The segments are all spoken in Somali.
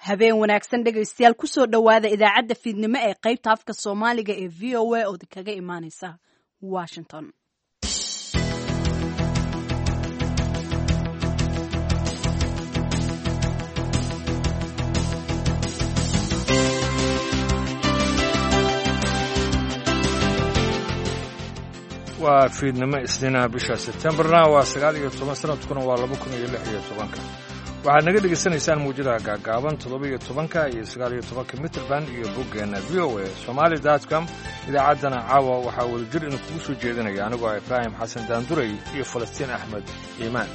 habeen wanaagsan dhegaystayaal kusoo dhowaada idaacadda fiidnimo ee qaybta afka soomaaliga ee v o a oo kaga imaaneysa washington. waa fiidnimo isniinaha bisha Septembarna waa 19 sanadkuna waa 2016. waxaad naga dhegaysanaysaan muujadaha gaagaaban 17 iyo 19 mitrband iyo boggeena VOA Somali.com. idaacaddana caawa waxaa wadajir in kugu soo jeedinaya anigoo Ibrahim Xasan Daanduray iyo Falastiin Axmed Iimaan.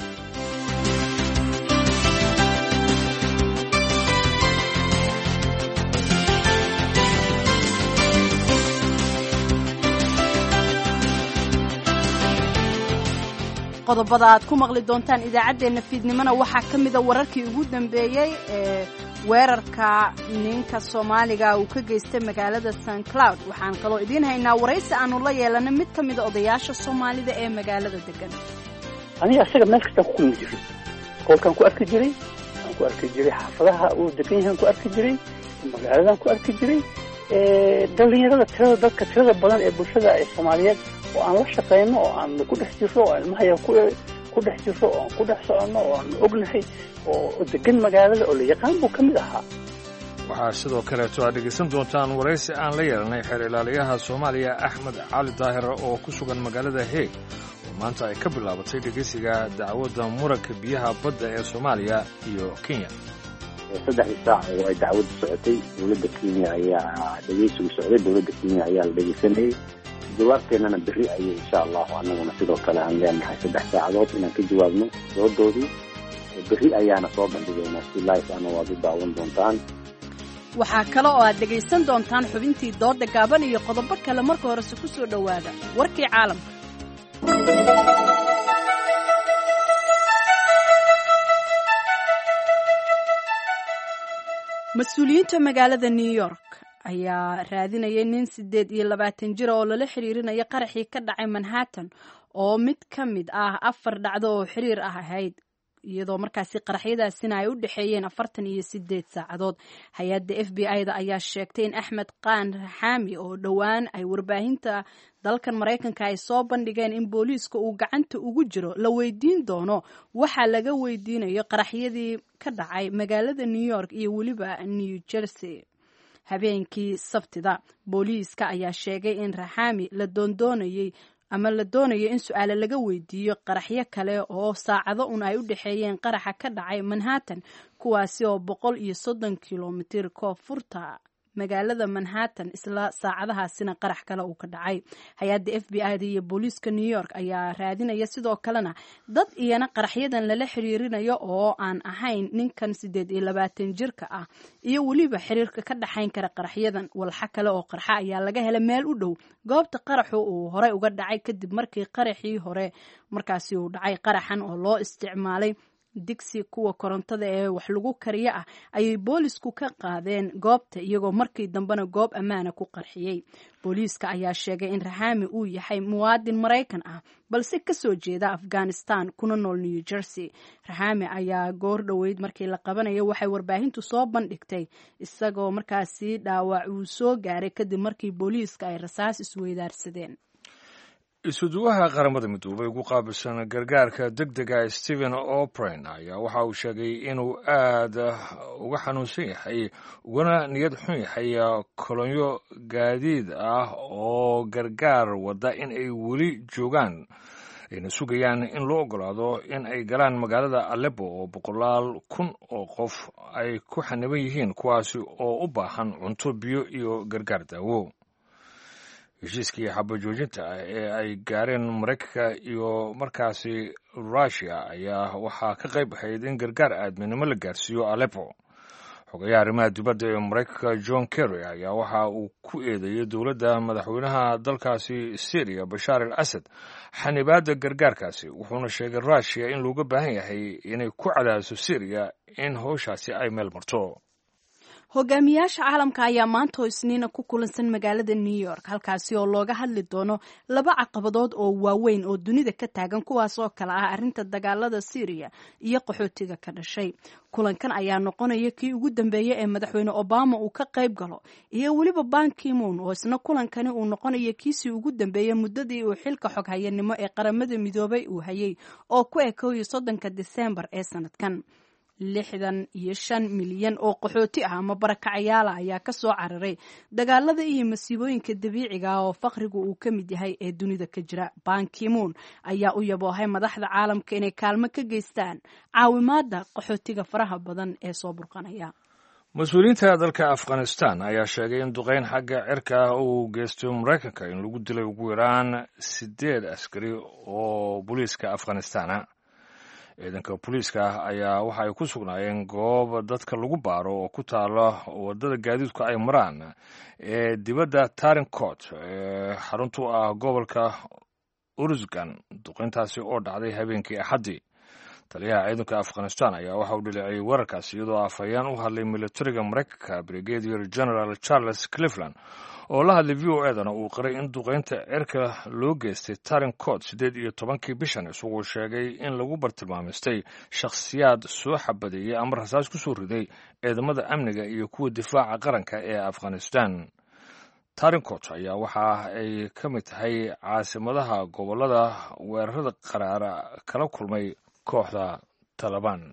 qodobada aad ku maqli doontaan idaacaddeenna fiidnimona waxaa ka mida wararkii ugu dambeeyey ee weerarka ninka Soomaaliga uu ka geystay magaalada St Cloud. waxaan kaloo idiin haynaa waraysi aanu la yeelanay mid ka mida odayaasha Soomaalida ee magaalada degan. aniga asaga meel kasta ku kulmi jiray, qolkan ku arki jiray, aan ku arki jiray xaafadaha uu degan yahay, ku arki jiray magaaladan, ku arki jiray dhalinyarada dadka tirada badan ee bulshada ee Soomaaliyeed oo aan la shaqeyno oo aan ku dhex jirro oo ilmaha ku dhex jirro oo ku dhex socono oo aan ognahay oo degan magaalada oo la yaqaan buu ka mid ahaa. waxaa sidoo kaleeto aad dhegaysan doontaan waraysi aan la yeelanay xeer ilaaliyaha Soomaaliya Axmed Cali Daahir oo ku sugan magaalada Hague oo maanta ay ka bilaabatay dhegeysiga dacwadda muranka biyaha badda ee Soomaaliya iyo Kenya. 3 saac oo ay dacwaddu socotay, dowladda Kenya ayaa dhegeysigu socday, dowladda Kenya ayaa la dhegeysanayay. jawaabteennana berri ayay insha Allah annaguna sidoo kale aan leenahay 3 saacadood inaan ka jawaabno doodoodii. berri ayaana soo bandhigaynaa si live ana waad u daawan doontaan. waxaa kale oo aad dhegaysan doontaan xubintii dooda gaaban iyo qodobo kale. marka horese ku soo dhowaada warkii caalamka. mas-uuliyiinta magaalada New York ayaa raadinayay nin 28 jir oo lala xiriirinayo qaraxii ka dhacay Manhattan oo mid ka mid ah 4 dhacdo oo xiriir ah ahayd, iyadoo markaasi qaraxyadaasina ay u dhaxeeyeen 48 saacadood. hay-adda FBI-da ayaa sheegtay in Axmed Qaan Raxaami oo dhowaan ay warbaahinta dalkan Mareykanka ay soo bandhigeen in booliiska uu gacanta ugu jiro la weydiin doono waxa laga weydiinayo qaraxyadii ka dhacay magaalada New York iyo weliba New Jersey. habeenkii Sabtida booliiska ayaa sheegay in Raxaami la doonayo in su'aalo laga weydiiyo qaraxyo kale oo saacado un ay u dhaxeeyeen qaraxa ka dhacay Manhattan, kuwaasi oo 130 kilomitir koonfurta magaalada Manhattan, isla saacadahaasina qarax kale uu ka dhacay. hay-adda FBI-da iyo booliiska New York ayaa raadinaya sidoo kalena dad iyana qaraxyadan lala xiriirinayo oo aan ahayn ninkan 28 jirka ah iyo weliba xiriirka ka dhaxayn kara qaraxyadan. walxa kale oo qarxa ayaa laga helay meel u dhow goobta qaraxu uu horey uga dhacay kadib markii qaraxii hore markaasi uu dhacay. qaraxan oo loo isticmaalay digsi kuwa korontada ee wax lagu kariyo ah ayay boolisku ka qaadeen goobta, iyagoo markii dambena goob ammaana ku qarxiyey. booliiska ayaa sheegay in Raxaami uu yahay muwaadin Mareykan ah balse ka soo jeeda Afghanistan kuna nool New Jersey. Raxaami ayaa goor dhoweyd markii la qabanayo waxay warbaahintu soo bandhigtay isagoo markaasi dhaawac uu soo gaaray kadib markii booliiska ay rasaas isweydaarsadeen. isuduwaha qaramada midoobay ugu qaabilsan gargaarka degdega Stephen O'Brien ayaa waxa uu sheegay inuu aad uga xanuunsan yahay ugana niyad xun yahay kolonyo gaadiid ah oo gargaar wada in ay weli joogaan, ayna sugayaan in loo ogolaado in ay galaan magaalada Aleppo oo 100,000 oo qof ay ku xaniban yihiin, kuwaasi oo u baahan cunto, biyo iyo gargaar daawo. heshiiskii xabajoojinta ee ay gaareen Mareykanka iyo markaasi Russia ayaa waxaa ka qayb ahayd in gargaar aadminimo la gaarsiiyo Aleppo. xogayaha arrimaha dibadda ee Mareykanka John Kerry ayaa waxa uu ku eedeeyay dowladda madaxweynaha dalkaasi Syria Bashar al-Assad xanibaadda gargaarkaasi, wuxuuna sheegay Russia in looga baahan yahay inay ku cadaadiso Syria in howshaasi ay meel marto. hogaamiyaasha caalamka ayaa maanta oo isniina ku kulansan magaalada New York halkaasi oo looga hadli doono laba caqabadood oo waaweyn oo dunida ka taagan kuwaas oo kala ah arrinta dagaalada Syria iyo qaxootiga ka dhashay. Kulankan ayaa noqonaya kii ugu dambeeyay ee madaxweyne Obama uu ka qayb galo iyo waliba Ban Ki-moon oo isna kulankani uu noqonaya kiisii ugu dambeeyay muddadii uu xilka xoghayanimo ee qaramada midoobay uu hayay oo ku ekooyay 30 December ee sanadkan. 65 milyan oo qaxooti ah ama barakacayaal ayaa ka soo cararay dagaalada iyo masiibooyinka dabiiciga ah oo faqrigu uu ka mid yahay ee dunida ka jira. Ban Ki-moon ayaa u yaboohay madaxda caalamka inay kaalmo ka geystaan caawimaada qaxootiga faraha badan ee soo burqanaya. mas-uuliyiinta dalka Afghanistan ayaa sheegay in duqeyn xagga cirka ah uu geystay Mareykanka in lagu dilay ugu yaraan 8 askari oo booliiska Afghanistan ah. ciidanka booliiska ayaa waxa ay ku sugnaayeen goob dadka lagu baaro oo ku taala wadada gaadiidku ay maraan ee dibadda Tarinkot ee xaruntu ah gobolka Uruzgan. duqeyntaasi oo dhacday habeenkii Axaddii. taliyaha ciidanka Afghanistan ayaa waxa uu dhilicay wararkaas iyadoo afhayeen u hadlay militariga Mareykanka Brigadier General Charles Cleveland oo la hadlay VOA-dana uu qiray in duqeynta cirka loo geystay Tarinkot 18 bishan isagoo sheegay in lagu bartilmaameystay shakhsiyaad soo xabadeeyay ama rasaas ku soo riday ciidamada amniga iyo kuwa difaaca qaranka ee Afghanistan. Tarinkot ayaa waxa ay ka mid tahay caasimadaha gobolada weerarada qaraara kala kulmay kooxda Taliban.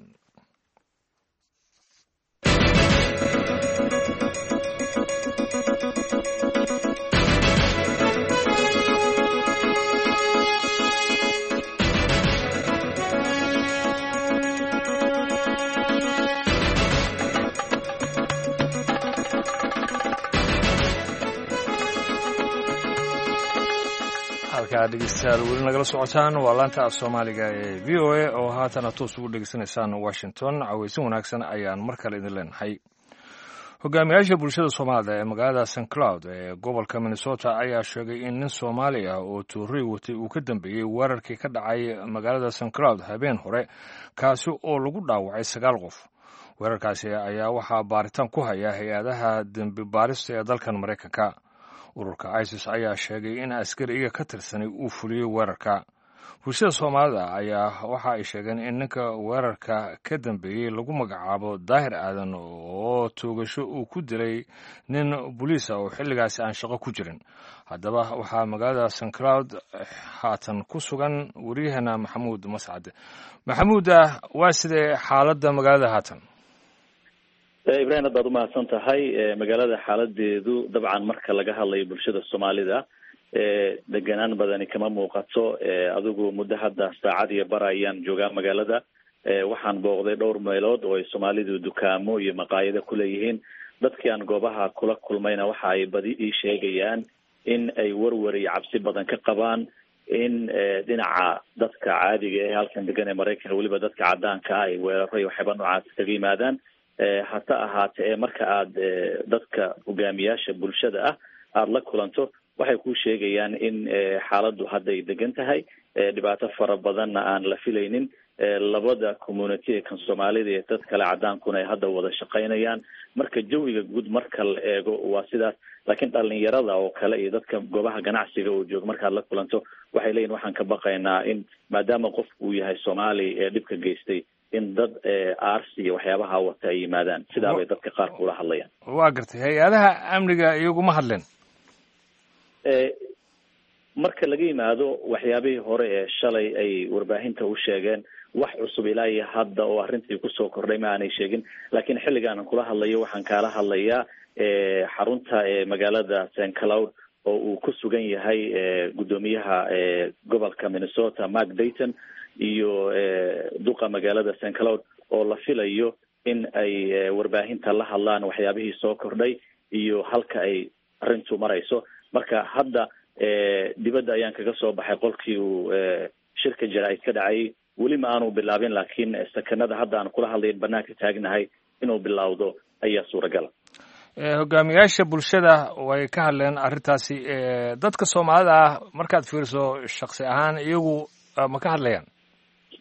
dhegeystayaal weli nagala socotaan waa laanta af Soomaaliga ee VOA oo haatan toos ugu dhegeysanaysaan Washington. cawaysin wanaagsan ayaan mar kale idin leenahay. hogaamiyaasha bulshada Soomaalida ee magaalada St. Cloud ee gobolka Minnesota ayaa sheegay in nin Soomaali ah oo tuuray watay uu ka dambeeyay weerarkii ka dhacay magaalada St. Cloud habeen hore kaasi oo lagu dhaawacay 9 qof. weerarkaasi ayaa waxaa baaritaan ku haya hay-adaha dambi baarista ee dalkan Mareykanka. ururka ISIS ayaa sheegay in askariga ka tirsanay uu fuliyay weerarka. bulshada Soomaalida ayaa waxa ay sheegeen in ninka weerarka ka dambeeyay lagu magacaabo Daahir Aadan oo toogasho uu ku dilay nin booliis ah oo xilligaasi aan shaqo ku jirin. haddaba waxaa magaalada St. Cloud haatan ku sugan wariyahana Maxamuud Mascad. Maxamuud, waa sidee xaaladda magaalada haatan? Ibrahim, haddaad u mahadsan tahay. magaalada xaaladeedu dabcan marka laga hadlayo bulshada Soomaalida deganaan badani kama muuqato. adigu muddo hadda saacad iyo bar ayaan joogaa magaalada. waxaan booqday dhowr meelood oo ay Soomaalidu dukaamo iyo maqaayado ku leeyihiin. dadkii aan goobaha kula kulmayna waxa ay badi ii sheegayaan in ay warwar iyo cabsi badan ka qabaan in dhinaca dadka caadiga ee halkan degan ee Mareykanka waliba dadka cadaanka ah ay weeraro iyo waxyaabo noocaas kaga yimaadaan. hata ahaatee marka aad dadka hogaamiyaasha bulshada ah aad la kulanto waxay ku sheegayaan in xaaladdu hadda ay degan tahay. dhibaato fara badanna aan la filaynin. labada community ee kan Soomaalida iyo dad kale cadaankuna ay hadda wada shaqaynayaan. marka jawiga guud marka la eego waa sidaas. laakiin dhalinyarada oo kale iyo dadka goobaha ganacsiga oo jooga markaad la kulanto waxay leeyihin waxaan ka baqaynaa in maadaama qof uu yahay Soomaali ee dhibka geystay in dad aarsi iyo waxyaabaha wata ay yimaadaan. sidaa bay dadka qaar kula hadlayaan. waa gartay. hay-adaha amniga iyaguma hadleen marka laga yimaado waxyaabihii hore ee shalay ay warbaahinta u sheegeen. wax cusub ilaa iyo hadda oo arrintii kusoo kordhay ma aanay sheegin. laakiin xilligaan kula hadlayo waxaan kaala hadlayaa xarunta magaalada St. Cloud oo uu ku sugan yahay gudoomiyaha gobolka Minnesota Mark Dayton iyo duqa magaalada St. Cloud oo la filayo in ay warbaahinta la hadlaan waxyaabihii soo kordhay iyo halka ay arrintu marayso. marka hadda dibadda ayaan kaga soo baxay qolkii uu shirka jaraa'id ka dhacay. weli ma aanu bilaabin laakiin sakanada hadda aan kula hadlayn banaanka taagnahay inuu bilowdo ayaa suuragal. hogaamiyaasha bulshada way ka hadleen arrintaasi. dadka Soomaalida ah markaad fiiriso shakhsi ahaan iyagu ma ka hadlayaan?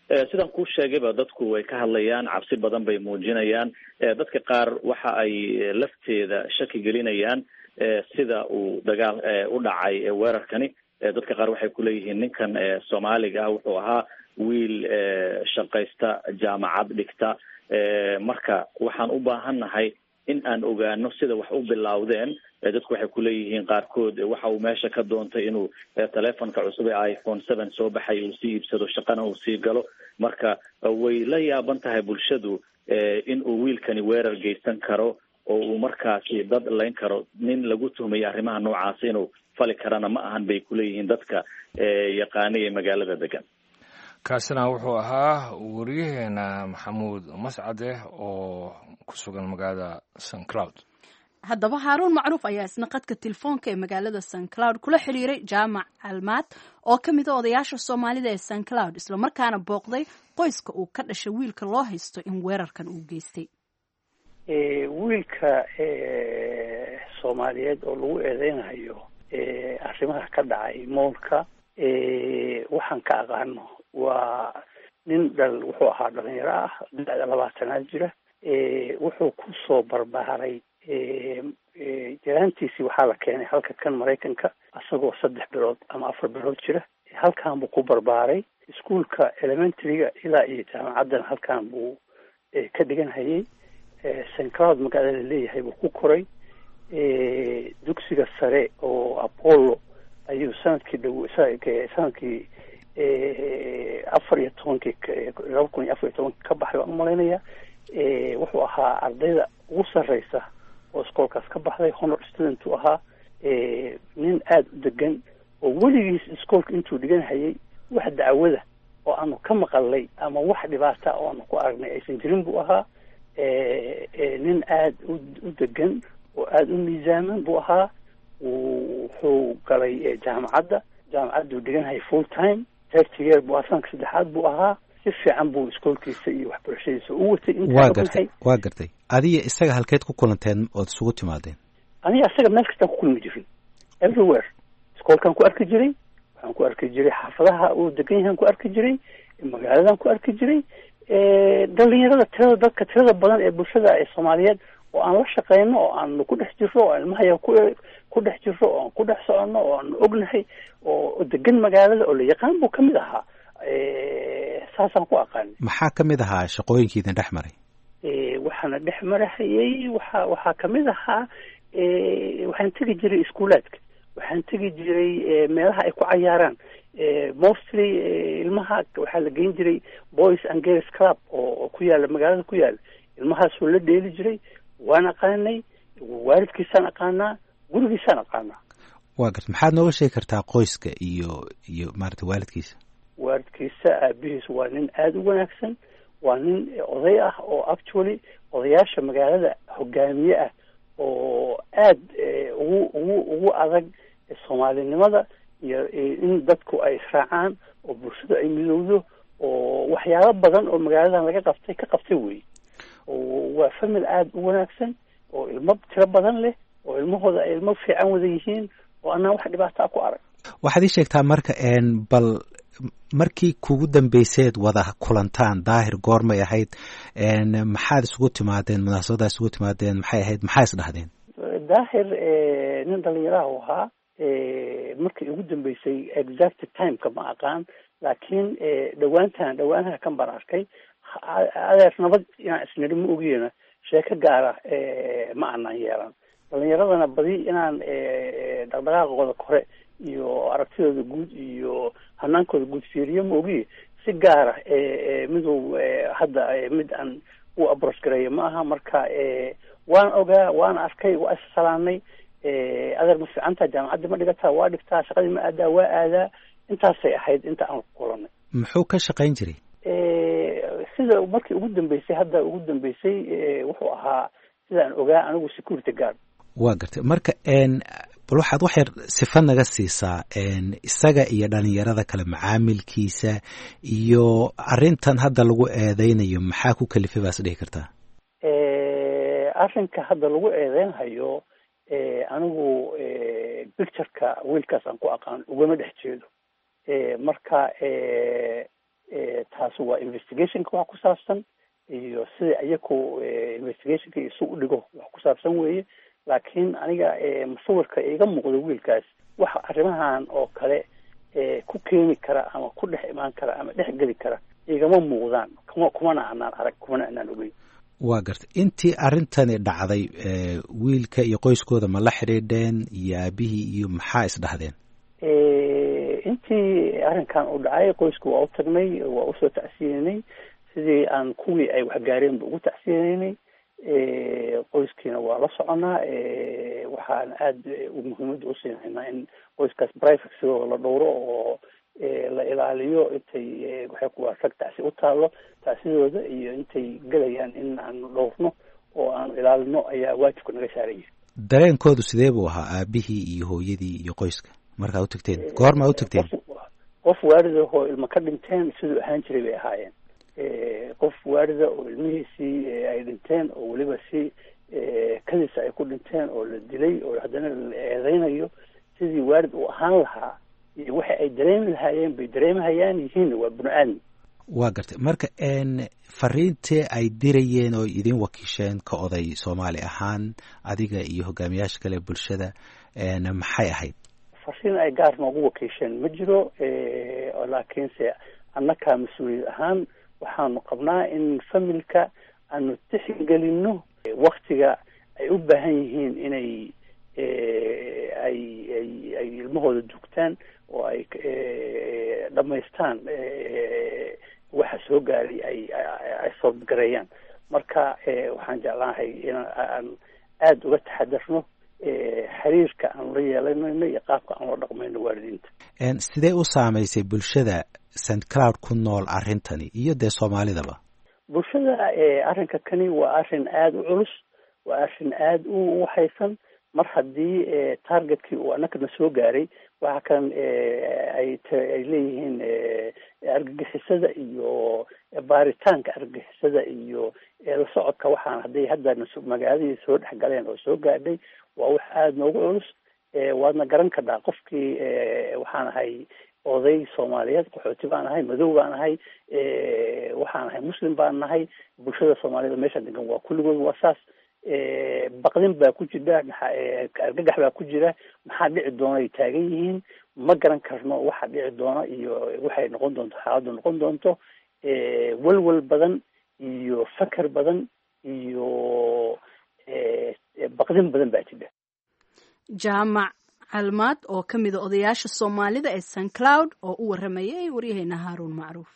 sidaan kuu sheegayba dadku way ka hadlayaan, cabsi badan bay muujinayaan. Dadka qaar waxa ay lafteeda shaki gelinayaan sida uu dagaal u dhacay weerarkani. Dadka qaar waxay kuleeyihiin ninkan Soomaaliga ah wuxuu ahaa wiil shaqaysta, jaamacad dhigta, marka waxaan u baahannahay in aan ogaano sida wax u bilowdeen. Dadku waxay kuleeyihiin qaarkood waxa uu meesha ka doontay inuu telefonka cusub ee iPhone 7 soo baxay uu sii iibsado, shaqana uu sii galo. Marka way la yaaban tahay bulshadu in uu wiilkani weerar geysan karo oo uu markaasi dad layn karo. Nin lagu tuhmayo arrimaha noocaas inuu fali karana ma ahan bay kuleeyihiin dadka yaqaanay ee magaalada degan. kaasina wuxuu ahaa wariyaheena maxamuud mascade oo ku sugan magaalada St Cloud. haddaba Haaruun Macruuf ayaa isna qadka telefoonka ee magaalada St Cloud kula xiriiray Jaamac Almaad oo ka mid ah odayaasha Soomaalida ee St Cloud, isla markaana booqday qoyska uu ka dhashay wiilka loo haysto in weerarkan uu geystay. wiilka Soomaaliyeed oo lagu eedeynayo arrimaha ka dhacay moolka waxaan ka aqaano waa nin wuxuu ahaa dhalinyaro ah, 20 jira. wuxuu ku soo barbaaray jiraantiisii waxaa la keenay halka kan Maraykanka asagoo 3 bilood ama 4 bilood jira. halkan buu ku barbaaray iskuulka elementaryga ilaa iyo jaamacadan halkan buu ka dhigan hayay. St Cloud magaalada leeyahay buu ku koray. dugsiga sare oo Apollo ayuu sanadkii 2014 ka baxay waan umaleynaya. wuxuu ahaa ardayda ugu sarreysa oo iskoolkaas ka baxday, honor student uu ahaa. nin aada u degan oo weligiis iskoolka intuu dhigan hayay wax dacwada oo aanu ka maqalnay ama wax dhibaata oo aanu ku aragnay aysan jirin buu ahaa. nin aada u degan oo aada u miisaaman buu ahaa. wuxuu galay jaamacaddu dhigan hayay full time, 30 year buu ahaa, sanadka 3aad buu ahaa. si fiican buu iskoolkiisa iyo waxbarashadiisa u watay. waa gartay. adiga isaga halkeed ku kulanteen ood isugu timaadeen? aniga isaga meel kastaan ku kulmi jirin, everywhere. iskoolkaan ku arki jiray, waxaan ku arki jiray xaafadaha uu degan yahaan ku arki jiray, magaaladan ku arki jiray. dhalinyarada dadka tirada badan ee bulshada ee Soomaaliyeed oo aan la shaqeyno, oo aan ku dhex jirro, oo ilmaha ku dhex jirro, oo aan ku dhex soconno, oo aan ognahay, oo degan magaalada oo la yaqaan buu kamid ahaa. saasaan ku aqaanay. maxaa kamid ahaa shaqooyinkiidin dhex maray? waxaana dhex marahayay waxaa kamid ahaa waxaan tegi jiray iskuulaadka, waxaan tegi jiray meelaha ay ku cayaaraan. mostly ilmaha waxaa la geyn jiray Boys and Girls Club oo ku yaala magaalada ku yaala. ilmahaasuu la dheeli jiray. waan aqaanay, waalidkiisaan aqaanaa, gurigiisaan aqaanaa. waa garta. maxaad nooga sheegi kartaa qoyska iyo maarata waalidkiisa? waalidkiisa aabihiis waa nin aada u wanaagsan, waa nin oday ah oo actually odayaasha magaalada hogaamiye ah oo aada ugu adag Soomaalinimada iyo in dadku ay israacaan oo bulshada ay midowdo oo waxyaalo badan oo magaaladan laga ka qabtay wey. waa famil aada u wanaagsan oo ilmo tiro badan leh, oo ilmahooda ay ilmo fiican wada yihiin, oo anaan wax dhibaataa ku arag. waxaad ii sheegtaa marka bal markii kugu dambayseed wada kulantaan daahir goormay ahayd? maxaad isugu timaadeen? munaasabadaad isugu timaadeen maxay ahayd? maxaa is dhahdeen? daahir nin dhalinyaraha u ahaa. markii ugu dambeysay exact timeka ma aqaan, laakiin dhawaanaha kan baan arkay. adeer nabad inaan isnidhi ma ogeena, sheeko gaara ma aanan yeelan. dhalinyaradana badi inaan dhaqdhaqaaqooda kore iyo aragtidooda guud iyo hanaankooda guud fiiriyo ma ogiye. si gaara miduu hadda mid aan u abroach gareeyo ma aha. marka waan ogaa, waan arkay, waa issalaanay. adeer ma fiicanta, jaamacadda ma dhigataa? waa dhigtaa. shaqadii ma aadaa? waa aadaa. intaasay ahayd inta aan ku kulanay. muxuu ka shaqayn jiray? sida markii ugu dambeysay wuxuu ahaa sidaan ogaa anigu security guard. waa gartay. marka bal waxaad wax yar sifa naga siisaa isaga iyo dhalinyarada kale macaamilkiisa iyo arrintan hadda lagu eedeynayo maxaa ku kalifay baas dhihi kartaa? arrinka hadda lagu eedeynhayo anigu pictureka wiilkaas aan ku aqaan ugama dhex jeedo. marka taasi waa investigationka wax ku saabsan iyo sida iyaku investigationka isu u dhigo wax ku saabsan weeye. laakiin aniga musawirka iga muuqdo wiilkaas waxa arrimahan oo kale ku keeni kara ama ku dhex imaan kara ama dhex geli kara igama muuqdaan, kumana aanaan arag, kumana aanaan ogeyn. waa gartay. intii arrintani dhacday wiilka iyo qoyskooda ma la xidhiidheen iyo aabihii iyo maxaa isdhahdeen? intii arrinkan uu dhacay qoysku waa u tagnay, waa usoo tacsiyeynay sidii aan kuwii ay waxgaareenba ugu tacsiyeynay. qoyskiina waa la soconaa. waxaan aada muhiimada usiinaynaa in qoyskaas privacygo la dhowro oo la ilaaliyo intay waxay kuwaa rag tacsi u taalo tacsidooda iyo intay gelayaan in aanu dhowrno oo aanu ilaalino ayaa waajibka naga saaraya. dareenkoodu sidee buu ahaa aabihii iyo hooyadii iyo qoyska markaa utagteen? goormaa utagteen? qof waaridahoo ilma ka dhinteen siduu ahaan jiray bay ahaayeen. qof waarida oo ilmihiisii ay dhinteen oo weliba si kadiisa ay ku dhinteen oo la dilay oo haddana la eedeynayo sidii waarid uu ahaan lahaa iyo waxa ay dareemi lahaayeen bay dareemahayaan yihiin waa bini aadmi. waa gartay. marka fariintee ay dirayeen oo idin wakiisheen ka oday soomaali ahaan adiga iyo hogaamiyaasha kale bulshada maxay ahayd? fariin ay gaar noogu wakiisheen ma jiro, laakiinse annakaa mas-uuliyad ahaan waxaanu qabnaa in familka aanu tixgelino waktiga ay u baahan yihiin inay ay ilmahooda dugtaan oo ay dhamaystaan waxa soo gaaray ay soobgareeyaan. marka waxaan jeclaanahay in aan aada uga taxadarno xiriirka aan la yeelanayno iyo qaabka aan la dhaqmayno waalidiinta. sidee u saamaysay bulshada St Cloud ku nool arrintani iyo dee soomaalidaba? bulshada arrinka kani waa arrin aada u culus, waa arrin aada u waxaysan. mar haddii targetkii uu annakana soo gaaray waxa kan ay leeyihiin argagixisada iyo baaritaanka argagixisada iyo la socodka waxaan hadday hadda magaaladii soo dhex galeen oo soo gaadhay waa wax aada noogu culus. waadna garan kadhaa qofkii waxaan ahay oday soomaaliyeed, qaxooti baan ahay, madow baan ahay, waxaan ahay muslim baan nahay. bulshada soomaaliyed meesha degan waa kulligood waa saas. baqdin baa ku jira, argagax baa ku jira. maxaa dhici doona ay taagan yihiin, ma garan karno waxa dhici doona iyo waxay noqon doonto, xaaladdu noqon doonto. walwal badan iyo fakar badan iyo baqdin badan baa jira. jaamac calmaad oo ka mida odayaasha soomaalida ee St Cloud oo u waramayay waryaheena Haaruun Macruuf.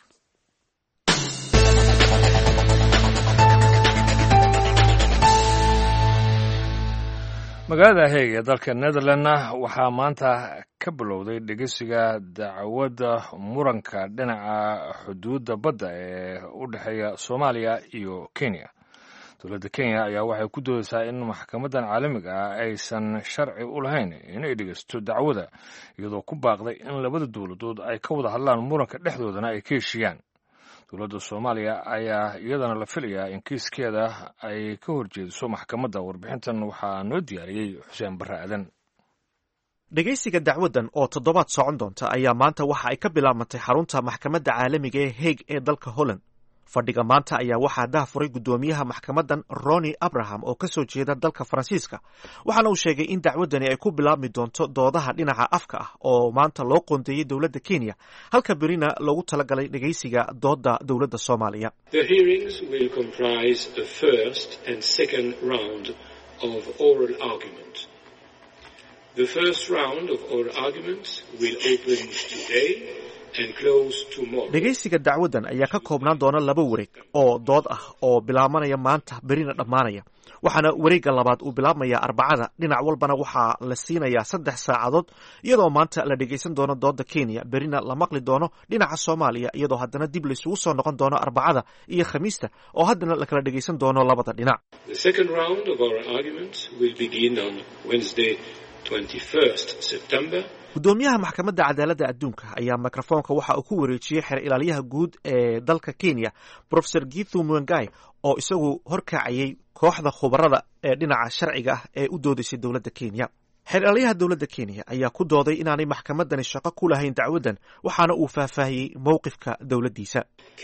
magaalada Hague ee dalka Netherlands waxaa maanta ka bilowday dhegeysiga dacwadda muranka dhinaca xuduudda badda ee u dhexeeya Soomaaliya iyo Kenya. dowladda Kenya ayaa waxay ku doodaysaa in maxkamadan caalamiga ah aysan sharci u lahayn inay dhegeysto dacwada, iyadoo ku baaqday in labada dowladood ay ka wada hadlaan muranka dhexdoodana ay ka heshiiyaan. dowladda Soomaaliya ayaa iyadana la filayaa in kiiskeeda ay ka horjeediso maxkamadda. warbixintan waxaa noo diyaariyey Xuseen Barre Aadan. dhegaysiga dacwaddan oo toddobaad socon doonta ayaa maanta waxa ay ka bilaabantay xarunta maxkamadda caalamiga ee Hague ee dalka Holland. fadhiga maanta ayaa waxaa daahfuray guddoomiyaha maxkamaddan Ronny Abraham oo ka soo jeeda dalka Faransiiska, waxaana uu sheegay in dacwaddani ay ku bilaabmi doonto doodaha dhinaca afka ah oo maanta loo qoondeeyey dowladda Kenya, halka berina loogu talagalay dhegaysiga doodda dowladda Soomaaliya. The hearings will comprise a first and second round of oral argument. The first round of oral arguments will open today dhegaysiga dacwaddan ayaa ka koobnaan doona 2 wareeg oo dood ah oo bilaabanaya maanta berina dhammaanaya, waxaana wareegga labaad uu bilaabmaya Arbacada. dhinac walbana waxaa la siinayaa 3 saacadood, iyadoo maanta la dhegaysan doono doodda Kenya, berina la maqli doono dhinaca Soomaaliya, iyadoo haddana dib la isugu soo noqon doono Arbacada iyo Khamiista oo haddana la kala dhegaysan doono labada dhinac. The second round of our arguments will begin on Wednesday 21st September. guddoomiyaha maxkamadda cadaaladda adduunka ayaa mikrofoonka waxa uu ku wareejiyey xeer ilaaliyaha guud ee dalka Kenya, Professor Githu Muigai, oo isagu horkacayay kooxda khubarada ee dhinaca sharciga ah ee u doodaysay dowladda Kenya. xeeralyaha dowladda kenya ayaa ku dooday inaanay maxkamadani shaqo ku lahayn dacwaddan waxaana uu faahfaahiyey mowqifka dowladdiisa.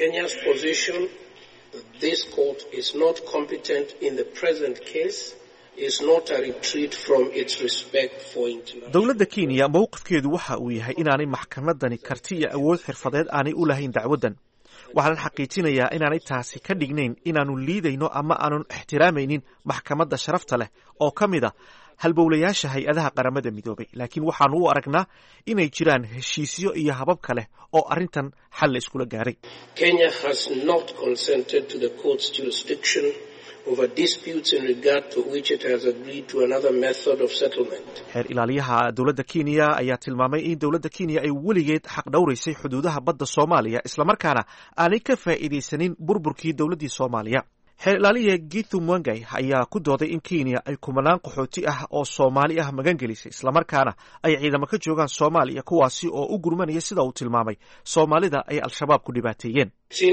dowladda kenya mowqifkeedu waxa uu yahay inaanay maxkamadani karti iyo awood xirfadeed aanay u lahayn dacwaddan. waxaan xaqiijinayaa inaanay taasi ka dhignayn inaannu liidayno ama aanun ixtiraamaynin maxkamadda sharafta leh oo ka mid a halbowlayaasha hay-adaha qaramada midoobay, laakiin waxaanu u aragnaa inay jiraan heshiisyo iyo habab kale oo arrintan xal la iskula gaaray. xeer ilaaliyaha dowladda kenya ayaa tilmaamay in dowladda kenya ay weligeed xaq dhowraysay xuduudaha badda soomaaliya islamarkaana aanay ka faa'iidaysanin burburkii dowladdii soomaaliya. xeer ilaaliya Githu Mwangai ayaa ku dooday in kenya ay kumanaan qaxooti ah oo soomaali ah magan gelisay islamarkaana ay ciidamo ka joogaan soomaaliya kuwaasi oo u gurmanaya sida uu tilmaamay soomaalida ay al-shabaab ku dhibaateeyeen.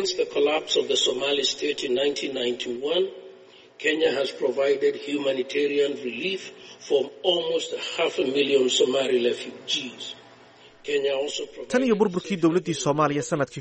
Kenya has provided humanitarian relief for almost 500,000 Somali refugees. tan iyo burburkii dowladdii soomaaliya sanadkii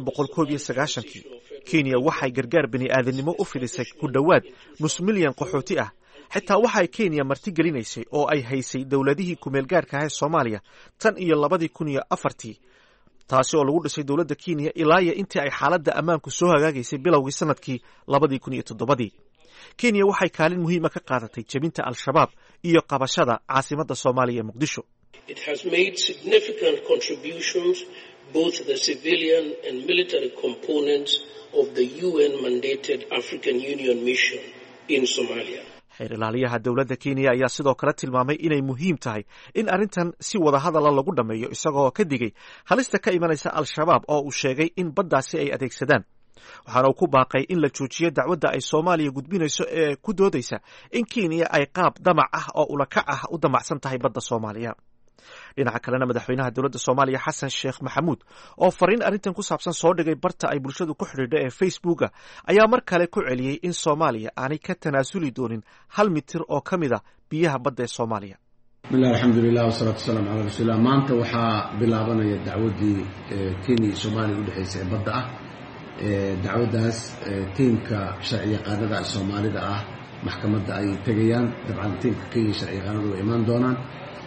1991 kenya waxay gargaar bini aadamnimo u fidisay ku dhowaad nus milyan qaxooti ah. xitaa waxay kenya martigelinaysay oo ay haysay dowladihii kumeelgaarka ah ee soomaaliya tan iyo 2004 taasi oo lagu dhisay dowladda kenya ilaa iyo intii ay xaaladda ammaanku soo hagaagaysay bilowgii sanadkii 2007. kenya waxay kaalin muhiima ka qaadatay jebinta al-shabaab iyo qabashada caasimadda soomaaliya ee muqdisho. It has made significant contributions both the civilian and military components of the UN-mandated African Union mission in Somalia. xeer ilaaliyaha dowladda kenya ayaa sidoo kale tilmaamay inay muhiim tahay in arrintan si wada hadala lagu dhammeeyo isagoo ka digay halista ka imanaysa al-shabaab oo uu sheegay in baddaasi ay adeegsadaan. waxaana uu ku baaqay in la joojiyo dacwadda ay soomaaliya gudbinayso ee ku doodaysa in kenya ay qaab damac ah oo ulakac ah u damacsan tahay badda soomaaliya. dhinaca kalena madaxweynaha dowladda soomaaliya xasan sheekh maxamuud oo fariin arrintan ku saabsan soo dhigay barta ay bulshadu ku xidhiidho ee facebooka ayaa mar kale ku celiyey in soomaaliya aanay ka tanaasuli doonin 1 mitir oo ka mid a biyaha badda ee soomaaliya. bismillahi alxamdulilah wasalaatu wasalaamu calaa rasuulillah. maanta waxaa bilaabanaya dacwaddii kenya iyo soomaaliya u dhexaysa ee badda ah. dacwaddaas tiimka sharci yaqaanada soomaalida ah maxkamadda ay tegayaan. dabcan tiimka kenya sharci yaqaanadu way imaan doonaan.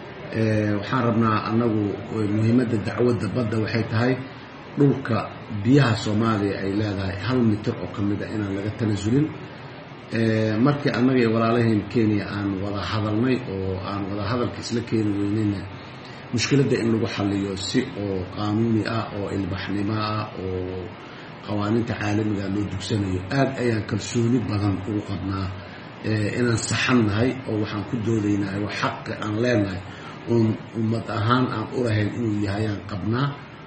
waxaan rabnaa annagu muhiimadda dacwadda badda waxay tahay dhulka biyaha soomaaliya ay leedahay 1 mitir oo ka mid a inaan laga tanasulin. markii annaga iyo walaalahayn kenya aan wada hadalnay oo aan wada hadalka isla keeni weynayna mushkiladda in lagu xalliyo si oo qaanuuni ah oo ilbaxnimo ah oo qawaaniinta caalamiga loo dugsanayo. aad ayaan kalsooni badan ugu qabnaa inaan saxan nahay oo waxaan ku doodaynahay wax xaqi aan leenahay oon ummad ahaan aan u lahayn inuu yahay aan qabnaa.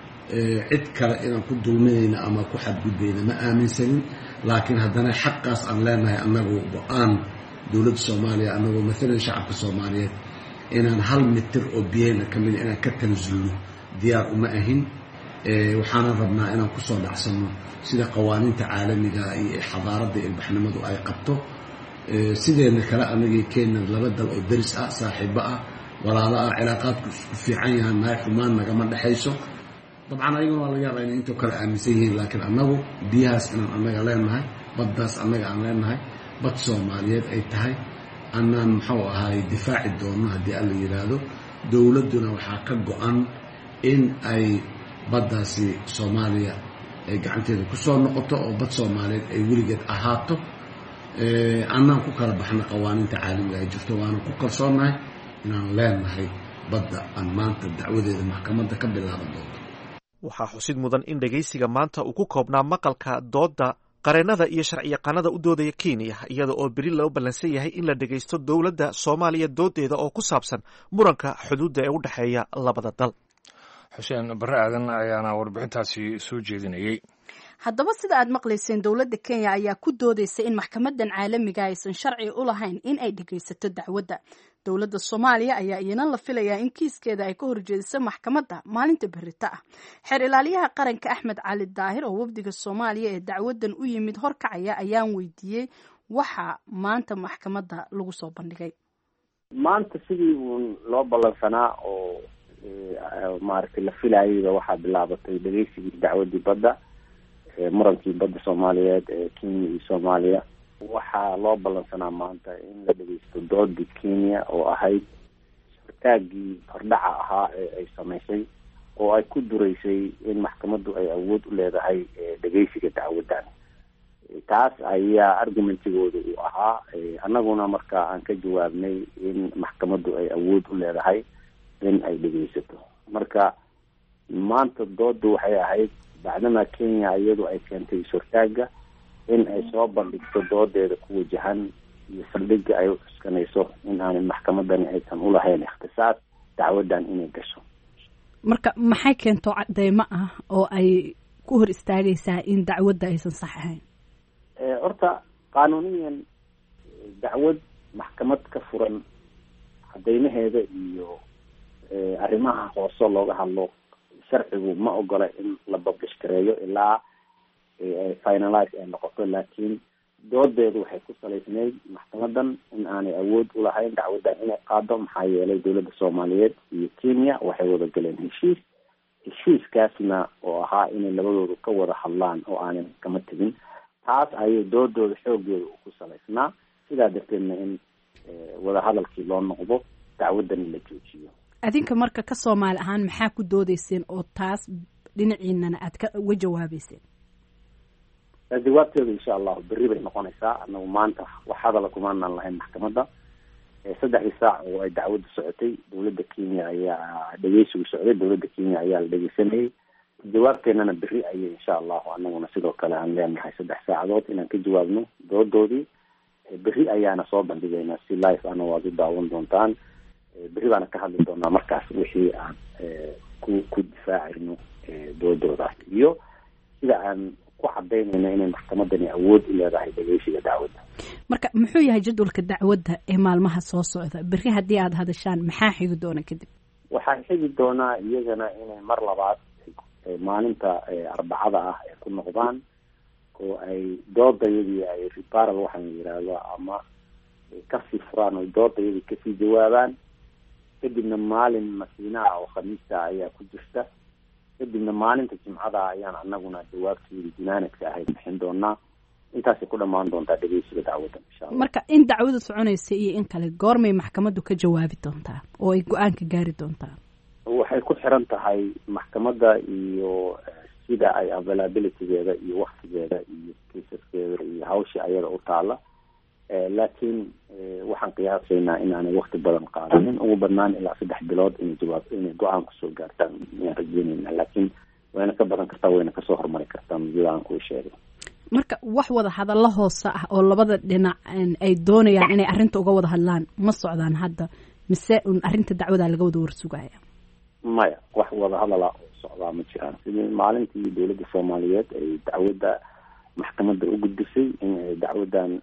cid kale inaan ku dulminayna ama ku xadgudbayna ma aaminsanin, laakiin haddana xaqaas aan leenahay annagu go-aan dowladda soomaaliya annagoo maalan shacabka soomaaliyeed inaan 1 mitir oo biyayna ka mid inaan ka tansulno diyaar uma ahin. waxaanan rabnaa inaan ku soo dhacsanno sida qawaaniinta caalamiga iyo xadaaradda ilbaxnimadu ay qabto. sideena kale anagii kenya 2 dal oo daris ah, saaxiibo ah, walaalo ah, cilaaqaadku isku fiican yahaan nahay, xumaan nagama dhexayso. dabcan ayaguna waa laga yaabaa inay intoo kale aaminsan yihiin, laakiin annagu biyahaas inaan annaga leenahay, baddaas annaga aan leenahay, bad soomaaliyeed ay tahay, annaan muxuu ahaay difaaci doonno haddii alla yidhaahdo. dowladduna waxaa ka go-an in ay baddaasi soomaaliya ay gacanteeda ku soo noqoto oo bad soomaaliyeed ay weligeed ahaato. annaan ku kala baxna qawaaniinta caalamiga ay jirto, waanan ku kalsoonnahay inaan leenahay badda aan maanta dacwadeeda maxkamadda ka bilaaban doonto. waxaa xusid mudan in dhegaysiga maanta uu ku koobnaa maqalka doodda qareennada iyo sharciyaqaanada u doodaya kenya, iyada oo beri loo ballansan yahay in la dhegaysto dowladda soomaaliya doodeeda oo ku saabsan muranka xuduudda ee u dhexeeya labada dal. xuseen barre aadan ayaana warbixintaasi soo jeedinayay. haddaba sida aad maqlayseen, dowladda kenya ayaa ku doodaysa in maxkamadan caalamiga aysan sharci u lahayn in ay dhegaysato dacwadda. dowladda soomaaliya ayaa iyana la filayaa in kiiskeeda ay ka horjeediso maxkamadda maalinta berita ah. xeer ilaaliyaha qaranka axmed cali daahir oo wafdiga soomaaliya ee dacwaddan u yimid horkacaya ayaan weydiiyey waxa maanta maxkamadda lagu soo bandhigay. maanta sidii uun loo ballansanaa oo maaragtay la filayayba waxaa bilaabatay dhegeysigii dacwadii badda, murankii badda soomaaliyeed ee kenya iyo soomaaliya. waxaa loo ballansanaa maanta in la dhegeysto doodii kenya oo ahayd taagii hordhaca ahaa ee ay samaysay, oo ay ku dureysay in maxkamaddu ay awood u leedahay dhegeysiga dacwaddan. taas ayaa argumentigooda uu ahaa. annaguna marka aan ka jawaabnay in maxkamaddu ay awood u leedahay in ay dhegeysato. marka maanta doodu waxay ahayd bacdama kenya iyadu ay keentay is-hortaaga in ay soo bandhigto doodeeda ku wajahan iyo saldhigga ay u cuskanayso in aanay maxkamadani aysan ulahayn ikhtisaas dacwaddan inay gasho. marka maxay keento cadeymo ah oo ay ku hor istaagaysaa in dacwadda aysan sax ahayn? horta qaanuuniyan dacwad maxkamad ka furan cadeymaheeda iyo arrimaha hoose looga hadlo sharcigu ma ogola in la publish gareeyo ilaa finalize ay noqoto. laakiin doodeedu waxay ku salaysnayd maxkamadan in aanay awood ulahayn dacwaddan inay qaado, maxaa yeelay dowladda soomaaliyeed iyo kenya waxay wada galeen heshiiskaasna oo ahaa inay labadoodu ka wada hadlaan oo aanay kama tegin. taas ayay doodooda xoogeeda ku salaysnaa. sidaa darteedna in wadahadalkii loo noqdo, dacwaddani la joojiyo. adinka marka ka soomaali ahaan maxaa ku doodeyseen oo taas dhinaciinana aad uga jawaabeyseen? jawaabteedu insha allahu berri bay noqonaysaa. anagu maanta wax hadala kumaanaan lahayn maxkamadda. 3 saac oo ay dacwaddu socotay, dowladda kenya ayaa dhegeysigu socday, dowladda kenya ayaa la dhegeysanayay. jawaabteenana berri ayay insha allahu anaguna sidoo kale aan leenahay 3 saacadood inaan ka jawaabno doodoodii. berri ayaana soo bandhigaynaa si live ana waad u daawan doontaan. berri baana ka hadli doonaa markaas wixii aan ku difaacayno doodoodaas iyo sida aan ku cadaynayna inay maxkamadani awood u leedahay dhegeysiga dacwadda. marka muxuu yahay jadwalka dacwadda ee maalmaha soo socda? berri haddii aad hadashaan maxaa xigi doona kadib? waxaa xigi doonaa iyagana inay mar labaad maalinta arbacada ah ay ku noqdaan oo ay doodayadii ay reparal waxaan yidhaahdo ama kasii furaan oo doodayadii kasii jawaabaan. kadibna maalin masiinaha oo khamiista ayaa ku jirta. kadibna maalinta jimcada ayaan anaguna jawaabteedii dinaanadka ahayd bixin doonaa. intaasay ku dhammaan doontaa dhegeysiga dacwadda insha allah. marka in dacwada soconaysa iyo in kale goormay maxkamaddu ka jawaabi doontaa oo ay go-aanka gaari doontaa? waxay ku xiran tahay maxkamadda iyo sida ay availabilitygeeda iyo waktigeeda iyo casaskeeda iyo hawsha ayada u taala. laakiin waxaan qiyaasaynaa inaanay wakti badan qaadanin, ugu badnaan ilaa 3 bilood inay go-aan kusoo gaartaan ayaan rajeynayna. laakiin wayna ka badan kartaa, wayna kasoo horumari kartaa muddada aan kuu sheegay. marka wax wada hadallo hoose ah oo labada dhinac ay doonayaan inay arrinta uga wada hadlaan ma socdaan hadda, mise un arrinta dacwada laga wada warsugaya? maya, wax wada hadala oo socdaa ma jiraan. sidii maalintii dowladda soomaaliyeed ay dacwadda maxkamadda u gudbisay in dacwaddan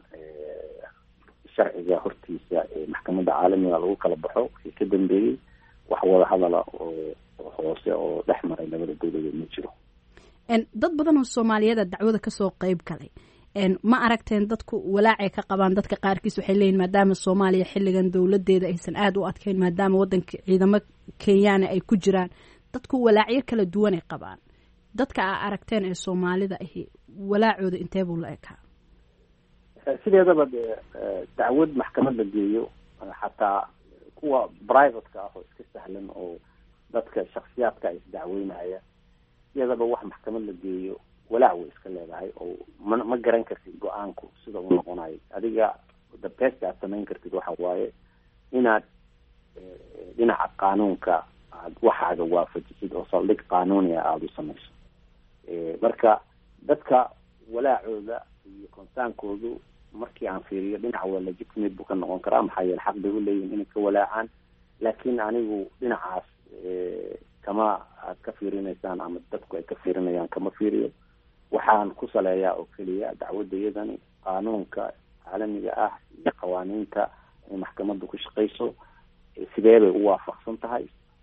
sharciga hortiisa maxkamadda caalamiga lagu kala baxo wixii ka dambeeyey, wax wada hadala oo hoose oo dhex maray labada dowladood ma jiro. dad badan oo soomaaliyeed dacwada kasoo qeyb galay, ma aragteen dadku walaacay ka qabaan? dadka qaarkiis waxay leeyihin maadaama soomaaliya xilligan dowladeeda aysan aada u adkeyn, maadaama wadanka ciidamo kenyaana ay ku jiraan, dadku walaacyo kala duwanay qabaan. dadka aa aragteen ee soomaalida ahi walaacooda intee buu la ekaa? sideedaba dacwad maxkamad la geeyo, xataa kuwa privateka ah oo iska sahlan oo dadka shaksiyaadka isdacweynaya, sideedaba wax maxkamad la geeyo walaac way iska leedahay oo ma garan kartid go-aanku sida uu noqonayo. adiga the best aad samayn kartid waxa waaye inaad dhinaca qaanuunka aad waxaaga waafajisid oo saldhig qaanuuniya aada u samayso. marka dadka walaacooda iyo konsaankoodu markii aan fiiriyo dhinaca waa legitimate buu ka noqon karaa, maxaa yeele xaq bay u leeyihin inay ka walaacaan. laakiin anigu dhinacaas kama aad ka fiirinaysaan ama dadku ay ka fiirinayaan kama fiiriyo. waxaan ku saleeyaa oo keliya dacwadayadani qaanuunka caalamiga ah iyo qawaaniinta ay maxkamaddu ku shaqayso sidee bay u waafaqsan tahay,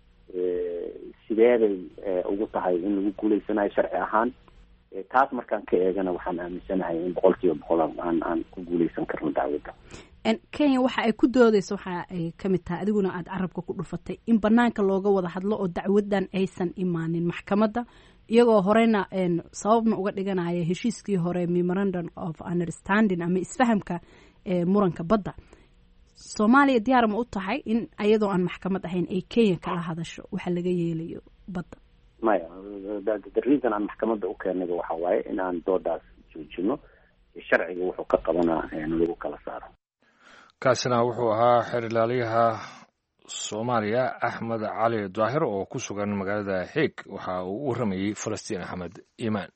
sidee bay ugu tahay in lagu guuleysanayo sharci ahaan. taas markaan ka eegana waxaan aaminsanahay in 100% aan ku guuleysan karno dacwadda. kenya waxa ay ku doodayso waxa ay ka mid tahay adiguna aada carabka ku dhufatay in banaanka looga wada hadlo oo dacwadan aysan imaanin maxkamadda iyagoo horeyna sababna uga dhiganaya heshiiskii hore memorandum of understanding ama isfahamka muranka badda. Soomaaliya diyaar ma u tahay in ayadoo aan maxkamad ahayn ay kenya kala hadasho waxa laga yeelayo badda? maya reason aan maxkamadda u keenayba waxa waaye in aan doodaas joojino, sharciga wuxuu ka qabanaa lagu kala saaro. kaasina wuxuu ahaa xeer ilaaliyaha Soomaaliya Axmed Cali Daahir oo ku sugan magaalada Hague. waxa uu u waramayay Falastiin Axmed Iimaan.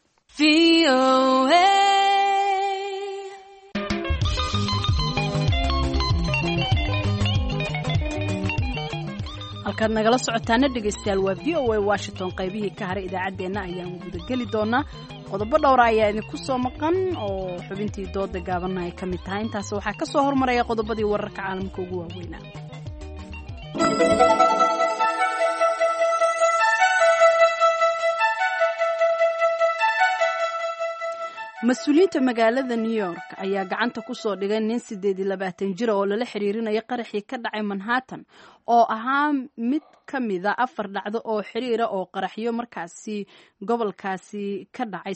halkaad nagala socotaana dhegaystayaal waa VOA Washington. qaybihii ka haray idaacaddeenna ayaan gudageli doonaa. qodobo dhowra ayaa idinku soo maqan oo xubintii dooda gaabanna ay ka mid tahay. intaas waxaa ka soo hormaraya qodobadii wararka caalamka ugu waaweynaa. mas-uuliyiinta magaalada New York ayaa gacanta ku soo dhigay nin 28 jir oo lala xiriirinayo qaraxii ka dhacay Manhattan oo ahaa mid ka mid ah 4 dhacdo oo xiriira oo qaraxyo markaasi gobolkaasi ka dhacay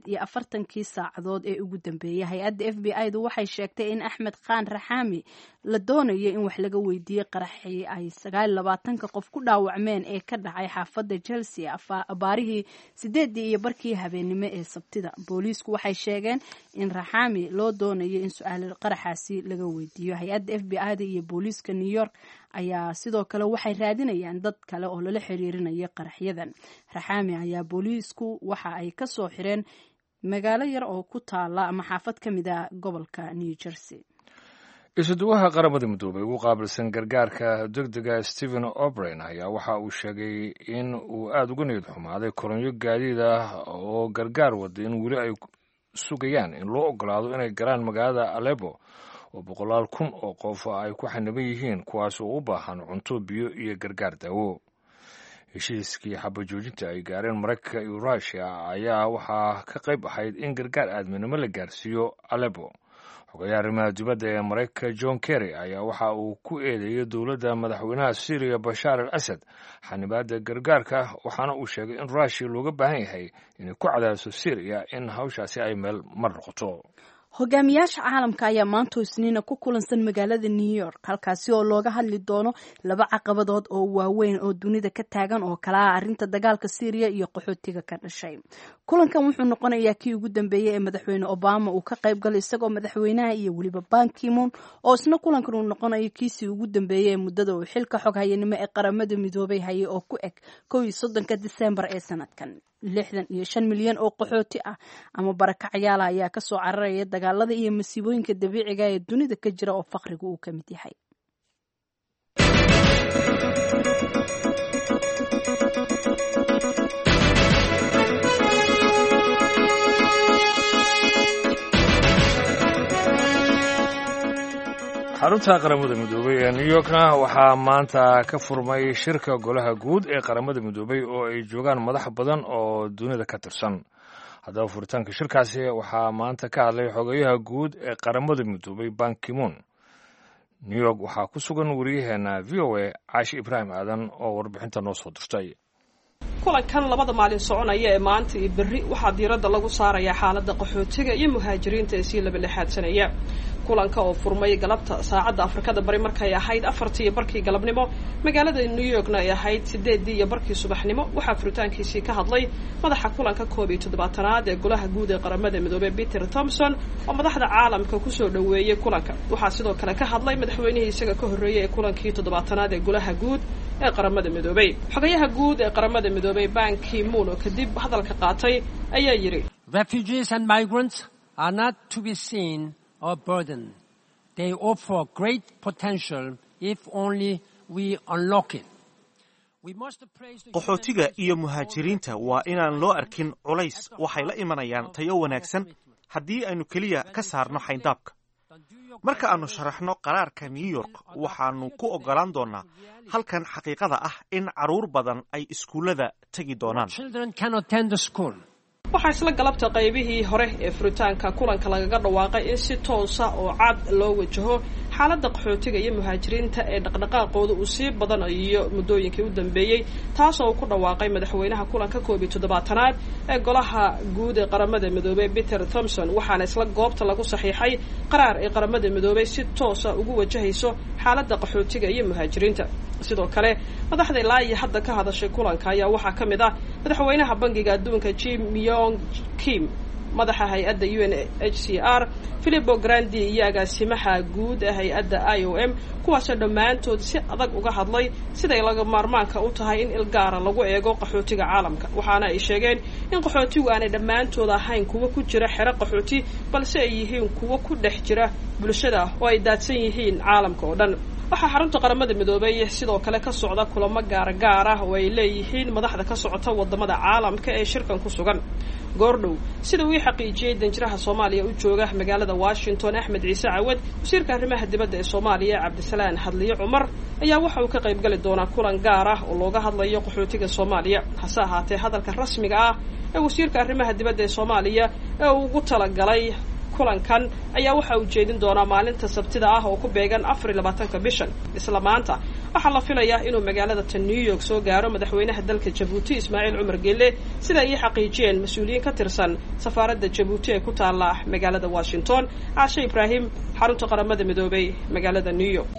48 saacadood ee ugu dambeeyay. hay-adda FBI-du waxay sheegtay in Axmed Khan Raxami la doonayo in wax laga weydiiyo qaraxii ay 29 qof ku dhaawacmeen ee ka dhacay xaafadda Chelsea abaarihii 8:00 habeenimo ee Sabtida. booliisku waxay sheegeen in Raxami loo doonayo in su'aal qaraxaasi laga weydiiyo. hay-adda FBI-da iyo booliiska New York ayaa sidoo kale waxay raadinayaan dad kale oo lala xiriirinayo qaraxyadan. Raxami ayaa booliisku waxa ay ka soo xireen magaalo yar oo ku taala ama xaafad ka mid ah gobolka New Jersey. isuduwaha qaramada midoobay ugu qaabilsan gargaarka degdega Stephen O'Brien ayaa waxa uu sheegay in uu aada uga niyad xumaaday kolonyo gaadiid ah oo gargaar wada in weli ay sugayaan in loo ogolaado inay galaan magaalada Aleppo oo 100,000 oo qof ay ku xaniban yihiin, kuwaas oo u baahan cunto, biyo iyo gargaar daawo. heshiiskii xabajoojinta ay gaareen Mareykanka iyo Russia ayaa waxaa ka qayb ahayd in gargaar aadminimo la gaarsiiyo Aleppo. xogayaha arrimaha dibadda ee Mareykanka John Kerry ayaa waxa uu ku eedeeyay dowladda madaxweynaha Syria Bashar al-Assad xanibaadda gargaarka, waxaana uu sheegay in Russia looga baahan yahay inay ku cadaadiso Syria in hawshaasi ay meel mar noqoto. hogaamiyaasha caalamka ayaa maanta Isniina ku kulansan magaalada New York, halkaasi oo looga hadli doono 2 caqabadood oo waaweyn oo dunida ka taagan oo kala ah arrinta dagaalka Syria iyo qaxootiga ka dhashay. kulankan wuxuu noqonayaa kii ugu dambeeyay ee madaxweyne Obama uu ka qayb galay isagoo madaxweynaha iyo waliba Ban Ki-moon oo isna kulankan uu noqonayo kiisii ugu dambeeyay ee muddada uu xilka xoghayanimo ee qaramada midoobay hayay oo ku eg 31 December ee sanadkan. 65 milyan oo qaxooti ah ama barakacayaal ayaa ka soo cararaya dagaalada iyo masiibooyinka dabiiciga ee dunida ka jira oo faqrigu uu ka mid yahay. xarunta qaramada midoobay ee New Yorkna waxaa maanta ka furmay shirka golaha guud ee qaramada midoobay oo ay joogaan madax badan oo dunida ka tirsan. haddaba furitaanka shirkaasi waxaa maanta ka hadlay xogayaha guud ee qaramada midoobay Ban Ki-moon. New York waxaa ku sugan wariyaheena VOA Caashi Ibraahim Aadan oo warbixinta noo soo dirtay. kulankan 2 maalin soconaya ee maanta iyo berri waxaa diiradda lagu saarayaa xaaladda qaxootiga iyo muhaajiriinta ee sii labalixaadsanaya. kulanka oo furmay galabta saacadda Afrikada Bari markay ahayd 4:00 galabnimo, magaalada New Yorkna ay ahayd 8:00 subaxnimo, waxaa furitaankiisii ka hadlay madaxa kulanka 17aad ee golaha guud ee qaramada midoobay Peter Thompson oo madaxda caalamka ku soo dhaweeyay kulanka. waxaa sidoo kale ka hadlay madaxweynihii isaga ka horreeyay ee kulankii 17aad ee golaha guud ee qaramada midoobay. xogayaha guud ee qaramada midoobay Ban Ki-moon oo kadib hadalka qaatay ayaa yiri: Refugees and migrants are not to be seen or burden. They offer great potential if only we unlock it. qaxootiga iyo muhaajiriinta waa inaan loo arkin culays, waxay la imanayaan tayo wanaagsan haddii aynu keliya ka saarno xayndaabka. marka aanu sharaxno qaraarka New York waxaanu ku ogolaan doonaa halkan xaqiiqada ah in caruur badan ay iskuulada tagi doonaan. waxaa isla galabta qaybihii hore ee furitaanka kulanka lagaga dhawaaqay in si toosa oo cad loo wajaho xaaladda qaxootiga iyo muhaajiriinta ee dhaqdhaqaaqooda uu sii badanayo muddooyinkii u dambeeyey taasoo uu ku dhawaaqay madaxweynaha kulanka 17aad ee golaha guud ee qaramada midoobay Peter Thompson waxaana isla goobta lagu saxiixay qaraar ay qaramada midoobay si toosa ugu wajahayso xaaladda qaxootiga iyo muhaajiriinta sidoo kale madaxda ilaa iyo hadda ka hadashay kulanka ayaa waxaa ka mid ah madaxweynaha bangiga adduunka Jim Yong Kim madaxa hay-adda UNHCR Filippo Grandi iyo agaasimaha guud ee hay-adda IOM kuwaasoo dhammaantood si adag uga hadlay siday laga maarmaanka u tahay in ilgaara lagu eego qaxootiga caalamka waxaana ay sheegeen in qaxootigu aanay dhammaantood ahayn kuwa ku jira xero qaxooti balse ay yihiin kuwa ku dhex jira bulshada oo ay daadsan yihiin caalamka oo dhan waxaa xarunta qaramada midoobay sidoo kale ka socda kulamo gaar ah oo ay leeyihiin madaxda ka socota wadamada caalamka ee shirkan ku sugan goordhow sida uu xaqiijiyay danjiraha Soomaaliya u jooga magaalada Washington Axmed Ciise Cawad wasiirka arrimaha dibadda ee Soomaaliya Cabdisalaan Hadliye Cumar ayaa waxa uu ka qayb gali doonaa kulan gaar ah oo looga hadlayo qaxootiga Soomaaliya hase ahaatee hadalka rasmiga ah ee wasiirka arrimaha dibadda ee Soomaaliya ee uu ugu talagalay kulankan ayaa waxa uu jeedin doonaa maalinta Sabtida ah oo ku beegan 24 bishan isla maanta waxaa la filayaa inuu magaalada New York soo gaaro madaxweynaha dalka Djibouti Ismaaciil Cumar Geelle sida ay xaqiijiyeen mas'uuliyiin ka tirsan safaaradda Djibouti ee ku taala magaalada Washington Aasha Ibrahim xarunta qaramada midoobay magaalada New York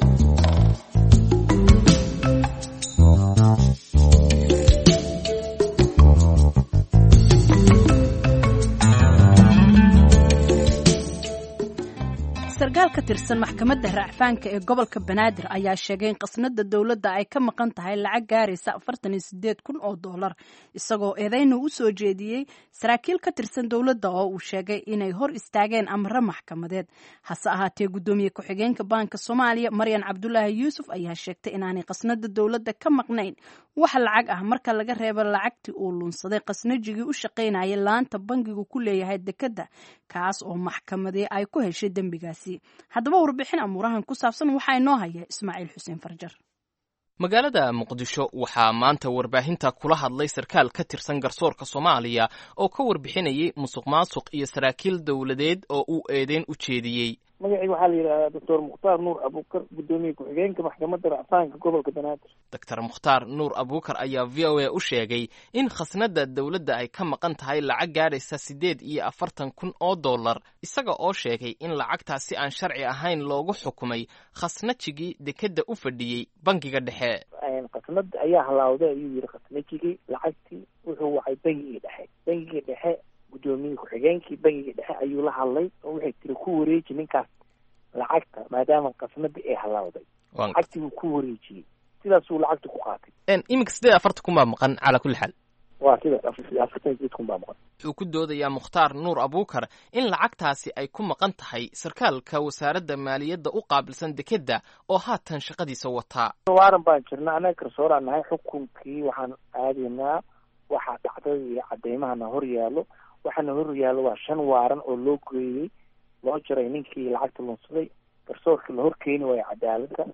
sargaal ka tirsan maxkamadda raacfaanka ee gobolka Banaadir ayaa sheegay in qasnada dawladda ay ka maqan tahay lacag gaaraysa $48,000 isagoo eedeyna u soo jeediyay saraakiil ka tirsan dawladda oo uu sheegay inay hor istaageen amro maxkamadeed hase ahaatee gudoomiye ku-xigeenka Banka Soomaaliya Maryan Cabdullaahi Yuusuf ayaa sheegtay inaanay qasnada dawladda ka maqnayn wax lacag ah marka laga reebo lacagtii uu lunsaday qasnajigii u shaqaynayay laanta bangigu ku leeyahay dekada kaas oo maxkamadii ay ku heshay dambigaasi haddaba warbixin amuurahan ku saabsan waxaa inoo haya Ismaaciil Xuseen Farjar magaalada Muqdisho waxaa maanta warbaahinta kula hadlay sarkaal ka tirsan garsoorka Soomaaliya oo ka warbixinayay musuqmaasuq iyo saraakiil dawladeed oo uu eedeyn u jeediyay magacayga waxaa la yidhahdaa Dr. Mukhtaar Nuur Abuukar gudoomiye ku-xigeenka maxkamadda racfaanka gobolka Banaadir Dr. Mukhtaar Nuur Abuukar ayaa VOA u sheegay in khasnada dawladda ay ka maqan tahay lacag gaaraysa $48,000 isaga oo sheegay in lacagtaasi aan sharci ahayn loogu xukumay khasnajigii dekada u fadhiyay bangiga dhexe khasnada ayaa halawday ayuu yiri khasnajigii lacagtii wuxuu wacay bangiga dhexe gudoomiye ku-xigeenkii bangiga dhexe ayuu la hadlay oo waxay tiri ku wareeji ninkaas lacagta maadaama qasnadii ay halawday lacagtii wuu ku wareejiyey sidaasuu lacagta ku qaatay iminka 48,000 baa maqan calaa kulli xaal waa sida 48,000 baa maqan wuxuu ku doodayaa Mukhtaar Nuur Abuukar in lacagtaasi ay ku maqan tahay sarkaalka wasaaradda maaliyadda u qaabilsan dekada oo haatan shaqadiisa wataa waaran baan jirnaa anaga garsooraan nahay xukunkii waxaan aadaynaa waxaa dhacdada iyo cadeymahana hor yaalo waxaana hor yaalo waa 5 waaran oo loo geeyey loo jaray ninkii lacagta lunsaday garsoorkii la hor keeni waayo cadaaladda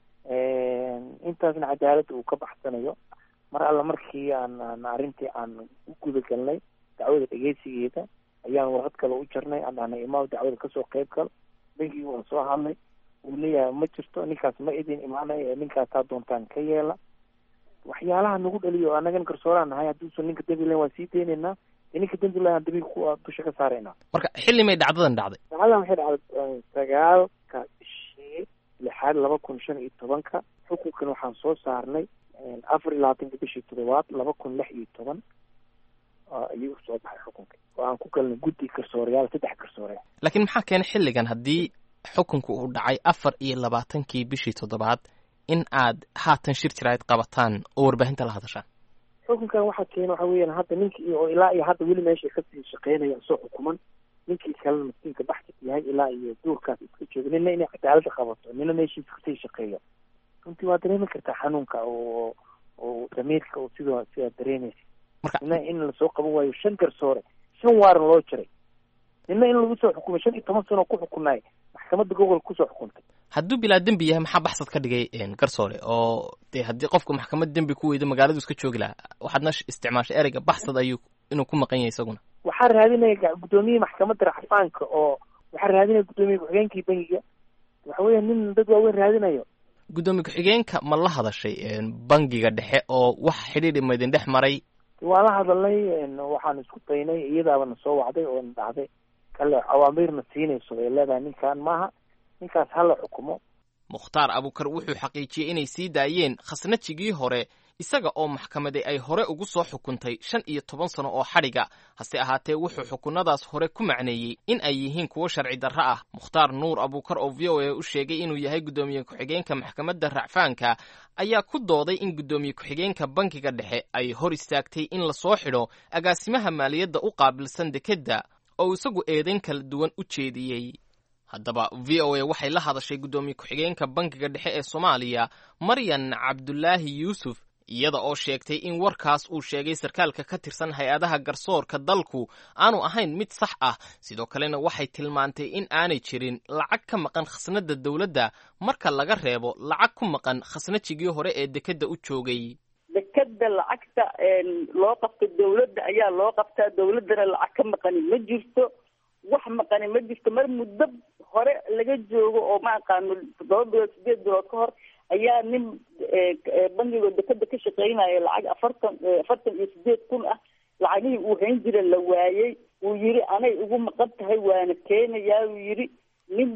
intaasna cadaaladda uu ka baxsanayo mar alla markii aan arrintii aan u guda galnay dacwada dhegeysigeeda ayaan warqad kale u jarnay aan imaam dacwada kasoo qayb gal bangiga waan soo hadlay uu leeyahay ma jirto ninkaas ma idin imaanaya ee ninkaas taa doontaan ka yeela waxyaalaha nagu dhaliyo annagan garsooraan nahay hadduusan ninka dembi lahayn waan sii deynaynaa ninka dembi lahayn dembiga ku dusha ka saaraynaa marka xilli may dhacdadan dhacday waxay dhacday 9-ka bishii 6 2015 xukunkan waxaan soo saarnay 24 bishii 7 2016 ayuu soo baxay xukunka oo aan ku galnay guddi garsoorayaal 3 garsoorayaal laakiin maxaa keenay xilligan haddii xukunku uu dhacay 24 bishii 7 in aad haatan shir jirayd qabataan oo warbaahinta la hadashaan xukunkan waxaa keena waxa weeyaan hadda ninkii oo ilaa iyo hadda weli meesha ka sii shaqeynaya soo xukuman ninkii kalena miskiinka baxsad yahay ilaa iyo duurkaas iska jooga nina inay cadaaladda qabato nina meeshii kasii shaqeeyo runtii waa dareemi kartaa xanuunka oo damiirka oo sidaa dareemaysa nina in lasoo qaban waayo 5 garsoore 5 waaran loo jiray nina in lagu soo xukumay 15 sano ku xukunaay maxkamadda gobolka kusoo xukuntay hadduu bilaa dembi yahay maxaa baxsad ka dhigay garsoore oo dee haddii qofku maxkamad dembi ku weydo magaaladu iska joogi lahaa waxaadna isticmaashay ereyga baxsad ayuu inuu ku maqan yahay isaguna waxaa raadinaya gudoomiyihii maxkamadda racfaanka oo waxaa raadinaya guddoomiye ku-xigeenkii bangiga waxa weya nin dad waaweyn raadinayo. guddoomiye ku-xigeenka ma la hadashay bangiga dhexe oo wax xidhiidhi ma idin dhex maray? waa la hadalnay, waxaan isku daynay, iyadaabana soo wacday oo na dhacday kale awaamiirna siinayso ay leedahay ninkaan maaha, ninkaas hala xukumo. mukhtaar abuukar wuxuu xaqiijiyey inay sii daayeen khasnajigii hore isaga oo maxkamadi ay hore ugu soo xukuntay 15 sano oo xadhiga. hase ahaatee wuxuu xukunadaas hore ku macneeyey in ay yihiin kuwo sharci darro ah. mukhtaar nuur abuukar oo VOA u sheegay inuu yahay guddoomiye ku-xigeenka maxkamadda racfaanka ayaa ku dooday in guddoomiye ku-xigeenka bankiga dhexe ay hor istaagtay in la soo xidho agaasimaha maaliyadda u qaabilsan dekedda oo isagu eedayn kala duwan u jeediyey. haddaba VOA waxay la hadashay guddoomiye ku-xigeenka bankiga dhexe ee Soomaaliya Maryan Cabdulaahi Yuusuf iyada oo sheegtay in warkaas uu sheegay sarkaalka ka tirsan hay-adaha garsoorka dalku aanu ahayn mid sax ah. sidoo kalena waxay tilmaantay in aanay jirin lacag ka maqan khasnadda dawladda marka laga reebo lacag ku maqan khasnajigii hore ee dekedda u joogay. dekedda lacagta loo qabto dawladda ayaa loo qabtaa, dawladdana lacag ka maqani ma jirto, wax maqani ma jirto. mar muddo hore laga joogo oo ma aqaano 7 bilood 8 bilood ka hor ayaa nin bangiga dekedda ka shaqeynaya lacag 48 kun ah lacagihii uu hayn jira la waayey. uu yiri anay ugu maqan tahay waana keenayaa. uu yiri nin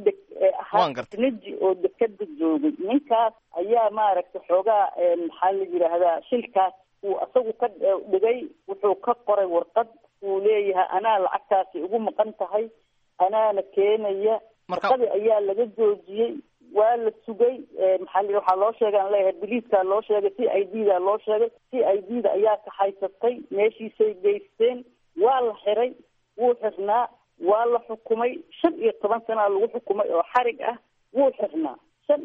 khasnaji oo dekedda joogay, ninkaas ayaa maaragtay xoogaa maxaa la yidhaahdaa shilkaas uu asagu ka dhigay. wuxuu ka qoray warqad uu leeyahay anaa lacagtaasi ugu maqan tahay, anaana keenaya. warqadii ayaa laga joojiyey, waa la sugay. waxaa loo sheegay aan leeyahay biliiskaa loo sheegay, CID-da loo sheegay, CID-da ayaa kaxaysatay, meeshiisay geysteen, waa la xiray, wuu xirnaa, waa la xukumay. 15 sanaa lagu xukumay oo xarig ah, wuu xirnaa.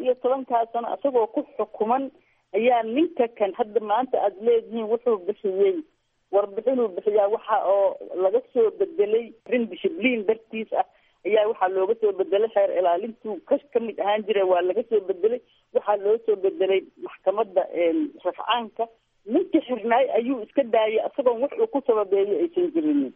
15 sano isagoo ku xukuman ayaa ninka kan hadda maanta aada leedihiin wuxuu bixiyey warbixinuu bixiyaa waxa oo laga soo bedelay rin dishibliin dartiis ah ayaa waxaa looga soo bedelay xeer ilaalintuu ka mid ahaan jira waa laga soo bedelay. waxaa loo soo bedelay maxkamadda rafcaanka. ninkii xirnaay ayuu iska daayay isagoon wax uu ku sababeeyo aysan jirinin.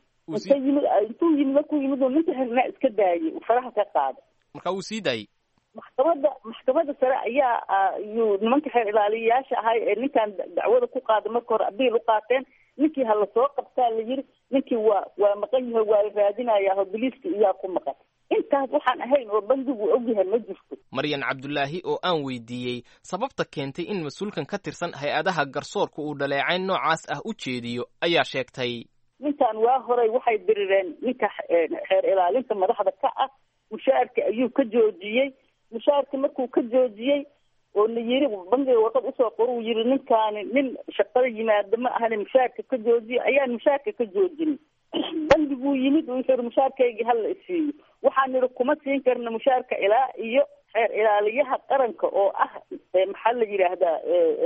intuu yimid markuu yimid ninka xirnaa iska daayay, faraha ka qaada. marka wuu sii daayay. maxkamadda sare ayaa yuu nimanka xeer ilaaliyayaasha ahay ee ninkan dacwada ku qaada marka hore abiil u qaateen. ninkii hala soo qabtaa la yiri, ninkii waa maqan yahay, waa la raadinayaa, biliiska iyaa ku maqan. intaas waxaan ahayn oo bangigu ogyahay ma jirto. Maryan Cabdulaahi oo aan weydiiyey sababta keentay in mas-uulkan ka tirsan hay-adaha garsoorka uu dhaleecayn noocaas ah u jeediyo ayaa sheegtay ninkan waa horay waxay dirireen ninka xeer ilaalinta madaxda ka ah, mushaarka ayuu ka joojiyey. mushaarka markuu ka joojiyey oo la yiri bangiga warqad usoo qor uu yiri ninkaani nin shaqada yimaada ma ahane mushaarka ka joojiye, ayaan mushaarka ka joojin. bangiguu yimid uu yiri mushaarkaygi hala isiiyo. waxaan niri kuma siin karna mushaarka ilaa iyo xeer ilaaliyaha qaranka oo ah maxaa la yidhaahdaa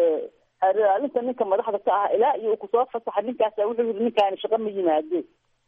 xeer ilaalinta ninka madaxda ka ah ilaa iyo kusoo fasaxa ninkaasa wuxuu yiri ninkaani shaqo ma yimaade.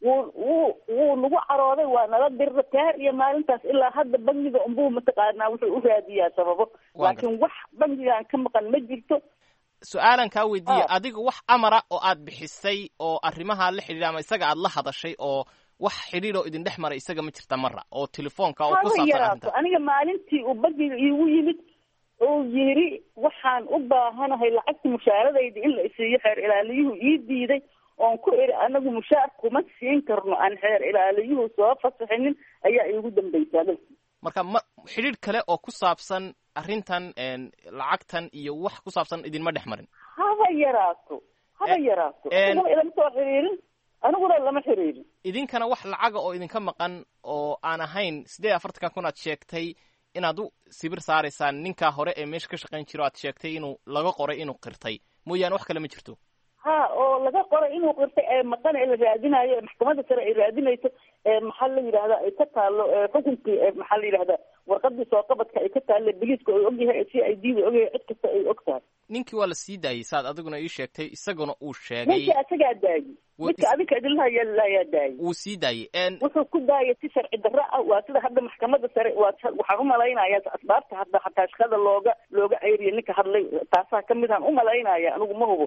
wuu nagu carooday, waa nala dirra taar iyo maalintaas ilaa hadda bangiga unbuu mataqaanaa wuxuu u raadiyaa sababo, laakiin wax bangigan ka maqan ma jirto. su-aalan kaa weydiiya, adiga wax amara oo aad bixisay oo arrimaha la xidhiidha ama isaga aad la hadashay oo wax xidhiidh oo idin dhex maray isaga ma jirta mara oo telefoonka oo ku saabsan arrinta? aniga maalintii uu bangiga iigu yimid oo yiri waxaan u baahanahay lacagta mushaaradayda in la isiiyo, xeer ilaaliyuhu ii diiday. oon ku iri anagu mushaar kuma siin karno aan xeer ilaaliyuhu soo fasaxinin ayaa iigu dambaysaa. marka xidhiidh kale oo ku saabsan arrintan lacagtan iyo wax ku saabsan idinma dhex marin? haba yaraato ilama soo xiriirin, aniguna lama xiriirin. idinkana wax lacaga oo idinka maqan oo aan ahayn 48 kun aad sheegtay inaad u sibir saaraysaan ninkaa hore ee meesha ka shaqayn jiro, aad sheegtay inuu laga qoray inuu qirtay mooyaane wax kale ma jirto? oo laga qoray inuu qirtay ee maqan ee la raadinayo, maxkamadda sare ay raadinayso, maxaa la yidhahdaa ay ka taalo xukunkii, maxaa la yidhahdaa warqadii soo qabadka ay ka taalo, biliiska ay ogyahay, CID-da ogyahay, cid kasta ay og tahay. ninkii waa la sii daayey saad adiguna ii sheegtay, isaguna uu sheegay. ninkii asagaa daayey, midka adinka idinlahayaa daayey. wuu sii daayey. wuxuu ku daayay si sharci darro ah. waa sida hadda maxkamadda sare waxaan umalaynaya asbaabta hadda xataa shaqada looga ceyriya ninka hadlay taasaa kamid aan umalaynaya, anigu ma hubo.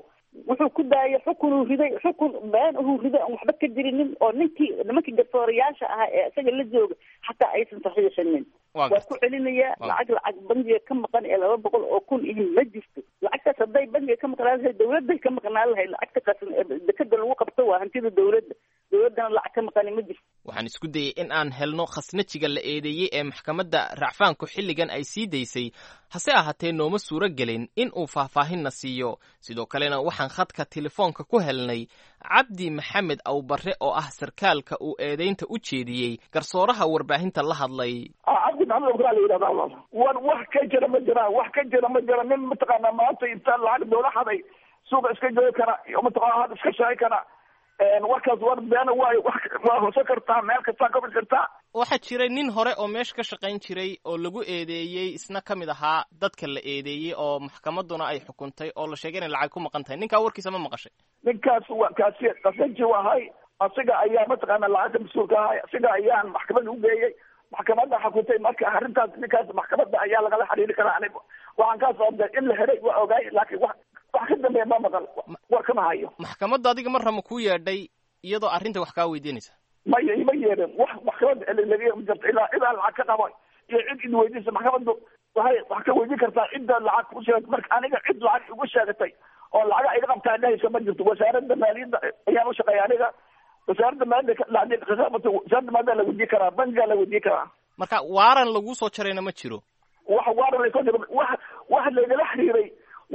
wuxuu ku daayay xukun been uu riday aan waxba ka jirinin oo nimankii garsoorayaasha ahaa ee isaga la jooga xataa aysan saxiixinin waa ku celinaya lacag bangiga ka maqan ee 200 oo kun ihin ma jirto lacagtaas hadday bangiga ka maqnaan lahayd dawladday ka maqnaan lahayd lacagta qasan dekada lagu qabto waa hantida dawladana lacag ka maqani ma jirto waxaan isku dayay in aan helno khasnajiga la eedeeyey ee maxkamadda racfaanku xilligan ay sii daysay hase ahaatee nooma suuro gelin in uu faahfaahinna siiyo sidoo kalena waxaan khadka telefoonka ku helnay cabdi maxamed awbarre oo ah sarkaalka uu eedaynta u jeediyey garsooraha warbaahinta la hadlay cabdi maxamed awbarre la yidhahdaa wax ka jira ma jira nin mataqaanaa maanta inta lacag dowla haday suuqa iska joogi kara iyo mataqaanaa had iska shaqay kara warkaas war beena waa hoose kartaa meel kastaa ka kartaa waxaa jiray nin hore oo meesha ka shaqayn jiray oo lagu eedeeyey isna ka mid ahaa dadka la eedeeyey oo maxkamaduna ay xukuntay oo la sheegay inay lacag ku maqan tahay ninkaa warkiisa ma maqashay ninkaas waa kaasi qasanji ahay asiga ayaa mataqaana lacagta mas-uulka ahay asiga ayaan maxkamadda u geeyey maxkamadda xukuntay marka arrintaas ninkaas maxkamadda ayaa lagala xiriiri karaa aniga waxaan kaas ogday in la helay waa ogaay laakiin wax ka dambeeya ma maqal war kama hayo maxkamadda adiga mar rama ku yeedhay iyadoo arrinta wax kaa weydiinaysa ma yeedhin wax maxkamadda ma jirto ilaa lacag ka qabo iyo cid weydiisa maxkamaddu waxay wax ka weydiin kartaa cidda lacag ku sheegtay marka aniga cid lacag igu sheegatay oo lacag iga qabtaa dhahaysa ma jirto wasaaradda maaliyadda ayaan u shaqeeya aniga wasaaradda maaliyadda la weydiin karaa bangiga la weydiin karaa marka waaran lagu soo jarayna ma jiro wax waaran lasoo jiro wax laygala xiriiray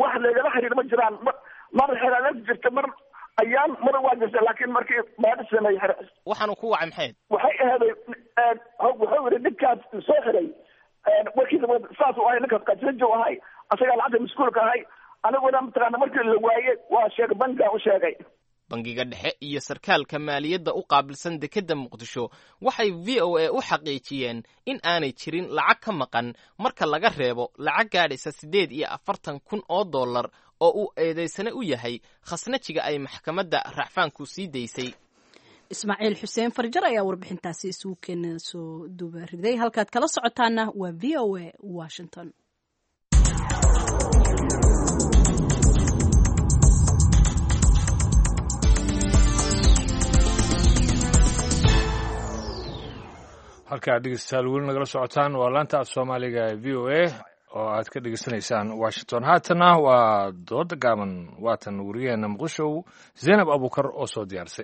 ma jiraan mar xeelad jirta mar ayaan mar waa jirta laakiin markii baadhi sameeyay waxaanu ku wacay maxay waxay ahaday wuxuu yidhi ninkaas soo xiray warkiisa saas u ahay ninkaas qasanjo ahay asagaa lacagta mas-uulka ahay aniguna mataqaana markii la waayey waa sheegay bangiga u sheegay bangiga dhexe iyo sarkaalka maaliyadda u qaabilsan dekedda muqdisho waxay v o a u xaqiijiyeen in aanay jirin lacag ka maqan marka laga reebo lacag gaadhaysa 48,000 oo dollar oo uu eedaysane u yahay khasnajiga ay maxkamadda racfaanku sii daysay ismaaciil xuseen farjar ayaa warbixintaasi isugu keena soo duubariday halkaad kala socotaana waa v o a Washington. halkaa dhegeystayaal weli nagala socotaan waa laanta af soomaaliga ee v o a oo aad ka dhegeysanaysaan washington haatana waa dooda gaaban waatan wariyaheena muqdishow zaynab abuukar oo soo diyaarisay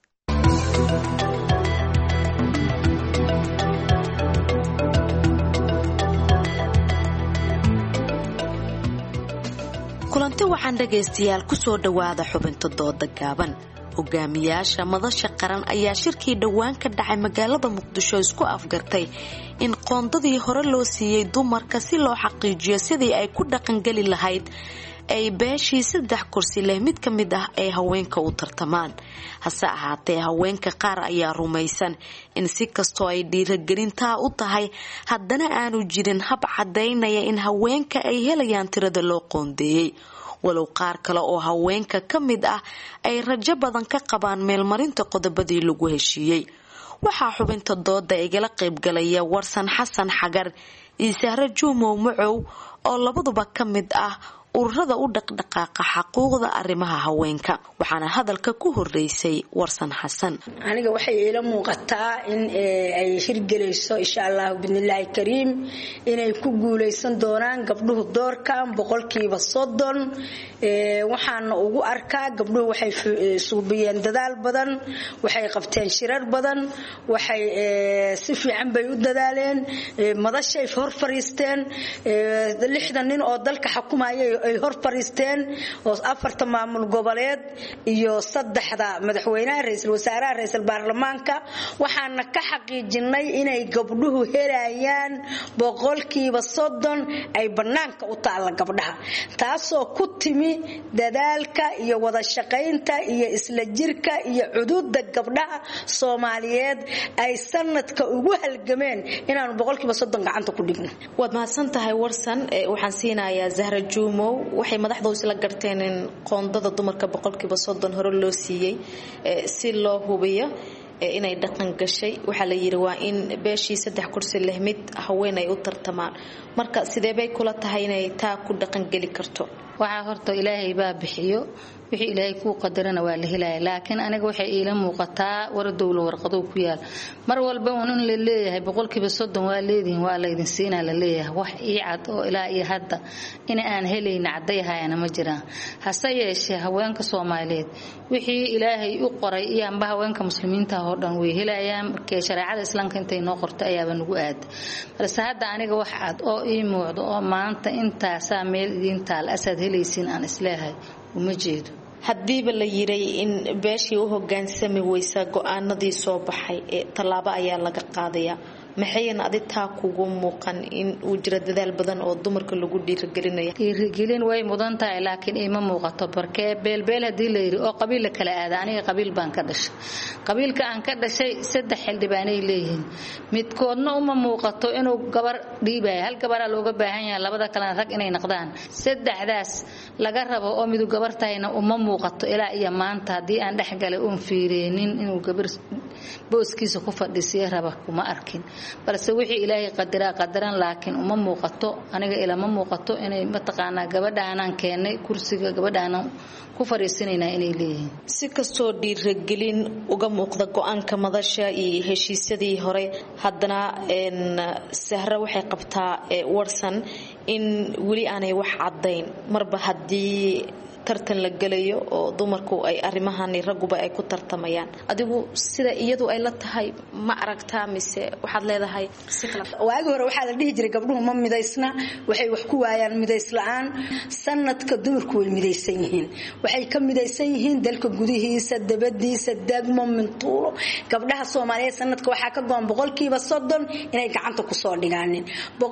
kulanti waxaan dhegaystayaal ku soo dhowaada xubinta dooda gaaban hogaamiyaasha madasha qaran ayaa shirkii dhowaan ka dhacay magaalada muqdisho isku afgartay in qoondadii hore loo siiyey dumarka si loo xaqiijiyo sidii ay ku dhaqangeli lahayd ay beeshii 3 kursi leh mid ka mid ah ay haweenka u tartamaan hase ahaatee haweenka qaar ayaa rumaysan in si kastoo ay dhiiragelintaa u tahay haddana aanu jirin hab cadaynaya in haweenka ay helayaan tirada loo qoondeeyey walow qaar kale oo haweenka ka mid ah ay rajo badan ka qabaan meelmarinta qodobadii lagu heshiiyey waxaa xubinta dooda igala qaybgalaya warsan xasan xagar iyo sahro juumow macow oo labaduba ka mid ah ururada u dhaqdhaqaaqa xuquuqda arrimaha haweenka waxaana hadalka ku horeysay warsan xasan aniga waxay ila muuqataa in ay hirgelayso insha Allah bidnillaahi kariim inay ku guuleysan doonaan gabdhuhu doorkan 30% waxaan ugu arkaa gabdhuhu waxay suubiyeen dadaal badan waxay qabteen shirar badan waxay si fiican bay u dadaaleen madashay hor fariisteen 60 nin oo dalka xukumayay ay hor fariisteen oo 4 maamul goboleed iyo 3 madaxweynaha ra'iisul wasaaraha ra'iisul baarlamaanka waxaana ka xaqiijinay inay gabdhuhu helayaan 30% ay banaanka u taala gabdhaha taasoo ku timi dadaalka iyo wada shaqaynta iyo isla jirka iyo xuduudda gabdhaha Soomaaliyeed ay sanadka ugu halgameen inaan 30% gacanta ku dhigno waad mahadsantahay warsan waxaan siinayaa Zahra Juumo waxay madaxdu isla garteen in qoondada dumarka 30% hore loo siiyay si loo hubiyo inay dhaqan gashay waxa la yiri waa in beeshii 3 kursi leh mid haween ay u tartamaan marka sidee bay kula tahay inay taa ku dhaqan gali karto waxa horta Ilaahay baa bixiyo wixii ilaahay kuu qadarana waa la helaya laakiin aniga waxay iila muuqataa war dowlo warqadow ku yaal mar walba uu la leeyahay 30% waa leediin waa la idin siinaa la leeyahay wax ii cad oo ilaa iyo hadda in aan helayna cadayhayana ma jiraan hase yeeshee haweenka Soomaaliyeed wixii ilaahay u qoray iyo amba haweenka muslimiinta oo dhan way helayaan markii shariicada islaamka intay noo qortay ayaaba nagu aad balse hadda aniga wax cad oo ii muuqdo oo maanta intaas meel idin taal asad helaysin aan isleeyahay uma jeedo haddiiba la yiray in beeshii u hogaansami weysa go'aanadii soo baxay ee talaabo ayaa laga qaadaya maxayna aditaa kugu muuqan in uu jira dadaal badan oo dumarka lagu dhiirigelinayo way mudan tahay laakiin ima muuqato barkee beelbeel hadii la yiri oo qabiil kala aad aniga qabiil baan ka dhashay qabiilka aan ka dhashay 3 xildhibaanay leeyihiin midkoodna uma muuqato inuu gabar dhiibay hal gabar looga baahan yahay labada kale rag inay noqdaan saddexdaas laga rabo oo mid gabar tahayna uma muuqato ilaa iyo maanta hadii aan dhaxgalay uun fiireenin inuu gabar booskiisa ku fadhisiyo raba kuma arkin balse wixii ilaahay qadaran laakiin uma muuqato aniga ila ma muuqato inay mataqaana gabadhaanan keenay kursiga gabadhaanan ku fariisinayna inay leeyihiin si kastoo dhiirigelin uga muuqda go'aanka madasha iyo heshiisyadii hore haddana Sahra waxay qabtaa warsan in wali aanay wax cadayn marba hadii tartan la galayo oo dumarku ay arimahan raguba ay ku tartamayaan adigu sida iyadu ay la tahay ma aragtaa mise waxaad leedahay si kala waagi hore waxa la dhihi jiray gabdhuhu ma midaysna waxay wax ku waayaan midaysla'aan sanadka dumarku way midaysan yihiin waxay ka midaysan yihiin dalka gudihiisa dabadiisa degmo mintuulo gabdhaha Soomaaliyeed sanadka waxa ka go'an 30% inay gacanta ku soo dhigaanin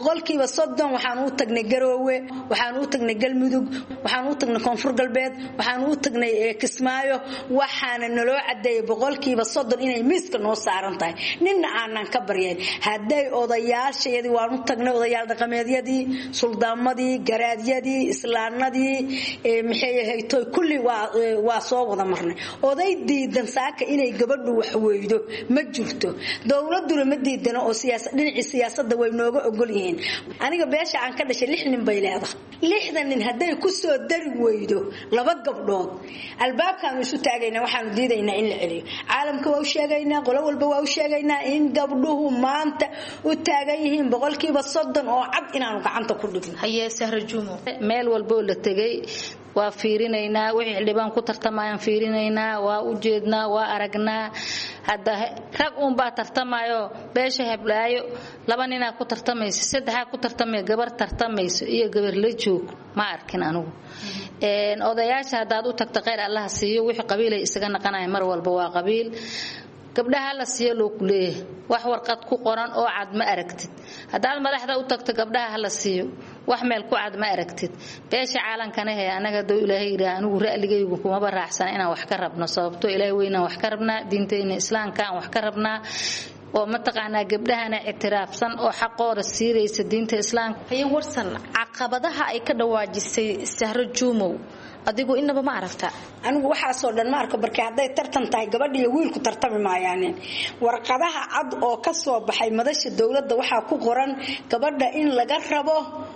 30% waxaan u tagnay Garoowe waxaan u tagnay Galmudug waxaan u tagnay Koonfur galbeed waxaan u tagnay Kismaayo waxaana naloo cadeeyay 30% inay miiska noo saaran tahay ninna aanan ka baryayn haday odayaashayadii waan u tagnay odayaal dhaqameedyadii suldaamadii garaadyadii islaanadii maxay haytay kulli waa soo wada marnay oday diidan saaka inay gabadhu wax weydo ma jirto dawladuna ma diidana oo siyaasadda way nooga ogol yihiin aniga beesha aan ka dhashay 6 nin bay leedahay 6 nin haday ku soo dari weydo laba gabdhood albaabkan isu taagayna waxaan diidaynaa in la celiyo caalamka waa u sheegaynaa qolo walba waa u sheegaynaa in gabdhuhu maanta u taagan yihiin 30% oo cad inaan gacanta ku dhigno hayee Sahra Jumo meel walba la tagay waa fiirinaynaa wixii xildhibaan ku tartamayaan fiirinaynaa waa u jeednaa waa aragnaa hadda rag uun baa tartamayo beesha heblaayo 2 nin ku tartamayso 3 ku tartamay gabar tartamayso iyo gabar la joog ma arkin anigu odayaasha hadaad u tagto qeyr Allah siiyo wixii qabiil ay isaga naqanay mar walba waa qabiil gabdhaha la siiyo loo kuleey wax warqad ku qoran oo cad ma aragtid hadaad madaxda u tagto gabdhaha la siiyo wax meel ku cad ma aragtid beesha caalamkana ee anaga doo Ilaahay ira anigu ra'ligaygu kuma baraxsan inaan wax ka rabno sababto Ilaahay weynaa wax ka rabnaa diinteena islaamka aan wax ka rabnaa oo mataqaana gabdhahana ictiraafsan oo xaqooda siiraysa diinta islaamka hay warsan caqabadaha ay ka dhawaajisay Sahra Jumo adigu inaba ma aragta anigu waxa soo dhan ma arko barkay haday tartan tahay gabadh iyo wiilku tartami maayaan warqadaha cad oo ka soo baxay madasha dawladda waxa ku qoran gabadha in laga rabo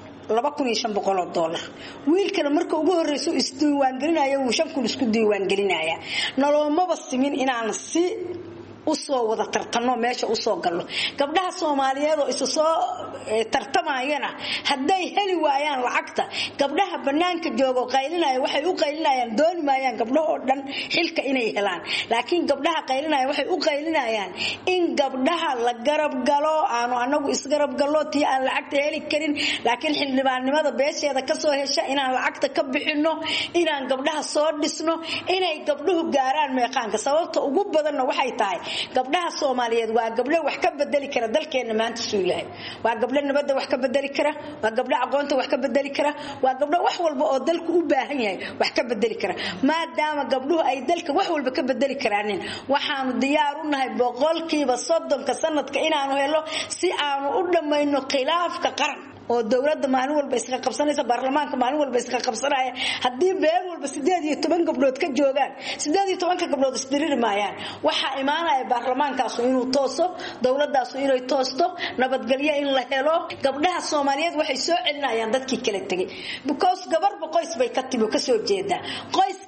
$2,500 wiilkana marka ugu horeyso isdiiwaan gelinayo uu 5,000 isku diiwaan gelinaya naloomaba simin inaan si usoo wada tartano meesha usoo galno gabdhaha Soomaaliyeed oo isu soo tartamayana haday heli waayaan lacagta gabdhaha banaanka joogo qaylinaya waxay u qaylinayaan dooni maayaan gabdhaha dhan xilka inay helaan laakiin gabdhaha qaylinaya waxay u qaylinayaan in gabdhaha la garab galo aanu anagu isgarab galo tii aan lacagta heli karin laakiin xildhibaannimada beesheeda ka soo hesha inaan lacagta ka bixino inaan gabdhaha soo dhisno inay gabdhuhu gaaraan meeqaanka sababta ugu badan waxay tahay gabdhaha Soomaaliyeed waa gabdho wax ka bedeli kara dalkeena maanta suulahay waa gabdho nabadda wax ka bedeli kara waa gabdho aqoonta wax ka bedeli kara waa gabdho wax walba oo dalku u baahan yahay wax ka bedeli kara maadaama gabdhuhu ay dalka wax walba ka bedeli karaan waxaanu diyaar u nahay 30% sanadka inaanu helo si aanu u dhamayno khilaafka qaran oo dawladda maalin walba iska qabsanaysa baarlamaanka maalin walba iska qabsanaya hadii beel walba 18 gabdhood ka joogan 18 gabdhood isdiriri maayaan waxa imaanaya baarlamaankaas inuu tooso dawladdaas inay toosto nabadgelyo in la helo gabdhaha Soomaaliyeed waxay soo celinayaan dadkii kala tagay because gabar qoys bay ka tibo ka soo jeeda qoyska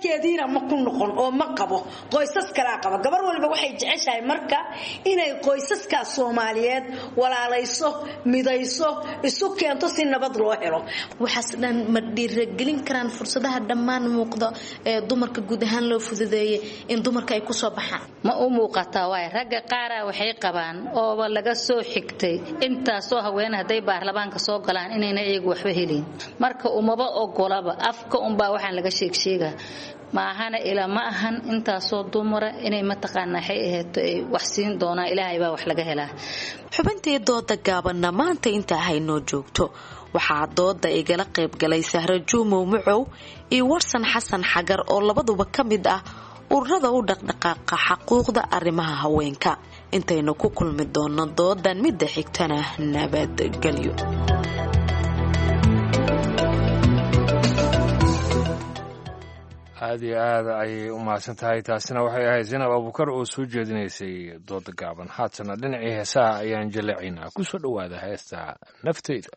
dadkeediina ma ku noqon oo ma qabo qoysas kala qaba gabar walba waxay jeceshahay marka inay qoysaska Soomaaliyeed walaalayso midayso isu keento si nabad loo helo waxaas dhan ma dhiirigelin karaan fursadaha dhammaan muuqda ee dumarka guud ahaan loo fududeeyay in dumarka ay ku soo baxaan ma u muuqataa way ragga qaar waxay qabaan oo laga soo xigtay inta soo haween haday baarlamaanka soo galaan inayna iyagu waxba helin marka umaba ogolaba afka baa waxaan laga sheegsheega ma ahana ila ma ahan inta soo dumara inay mataqaana hay ahayd wax siin doona ilaahay baa wax laga helaa xubintii dooda gaabanna maanta inta hayno joogto waxaa dooda igala qayb galay Sahra Juumo Mucow iyo Warsan Xasan Xagar oo labaduba kamid ah ururada u dhaqdhaqaaqa xuquuqda arrimaha haweenka intaynu ku kulmi doono doodan mid xigtana nabadgelyo aad iyo aad ay u mahadsan tahay taasina waxay ahayd Zainab Abuukar oo soo jeedinaysay dooda gaaban haatana dhinacii heesaha ayaan jaleecinaa ku soo dhawaada heesta naftayda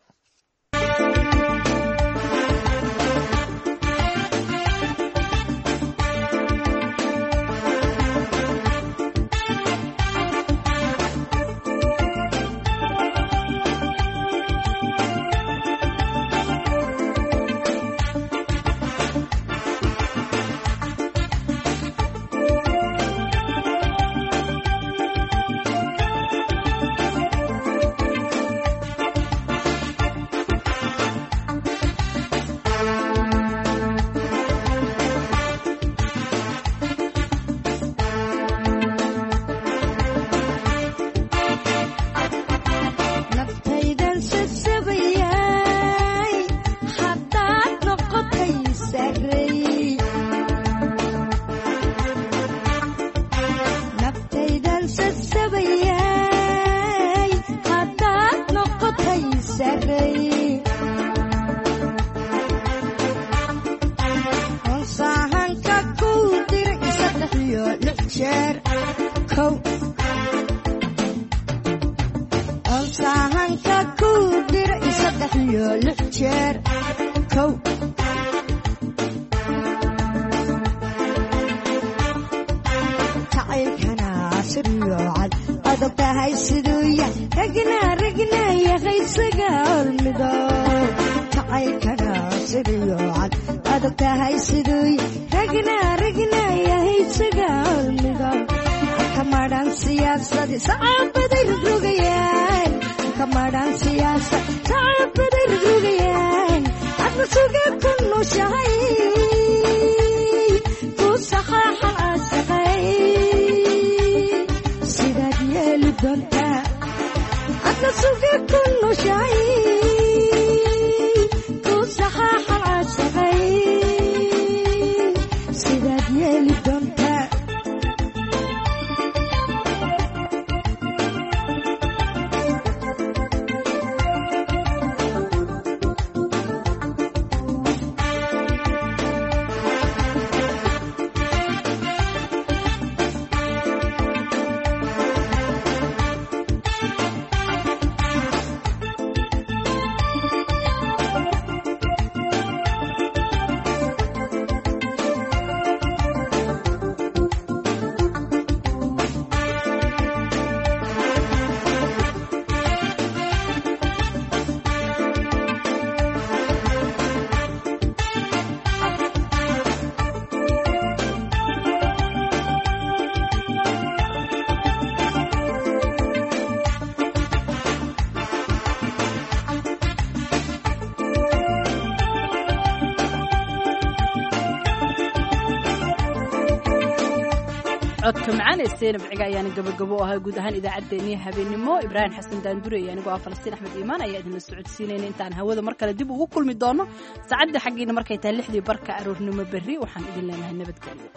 codka macaan ee Zainab Ciga ayaan gabagabo ahaa guud ahaan idaacadeennii habeenimo Ibrahim Xasan Daandure iyo anigu Falastiin Axmed Iimaan ayaa idin socodsiinayna intaan hawada mar kale dib ugu kulmi doono saacada xaqiina markay tahay 6:00 barka aroornimo berri waxaan idin leenahay nabadgelyo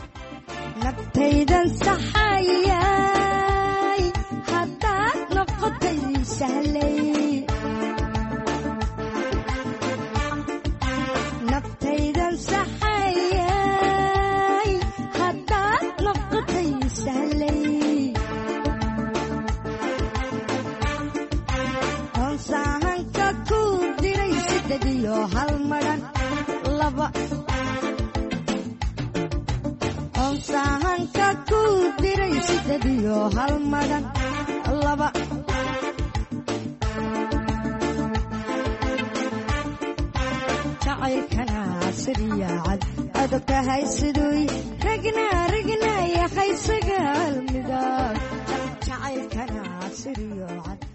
nabtaydan saxayay hadda noqotay sahlay nabtaydan saxayay hadda noqotay sahlay onsahanka ku diray sidadiyo hal maran laba sahanka ku diray 8 iyo hal magan laba jacaylkana siriyacad adabtahay siduu ragna ya haysagal midab jacaylkana siriyacad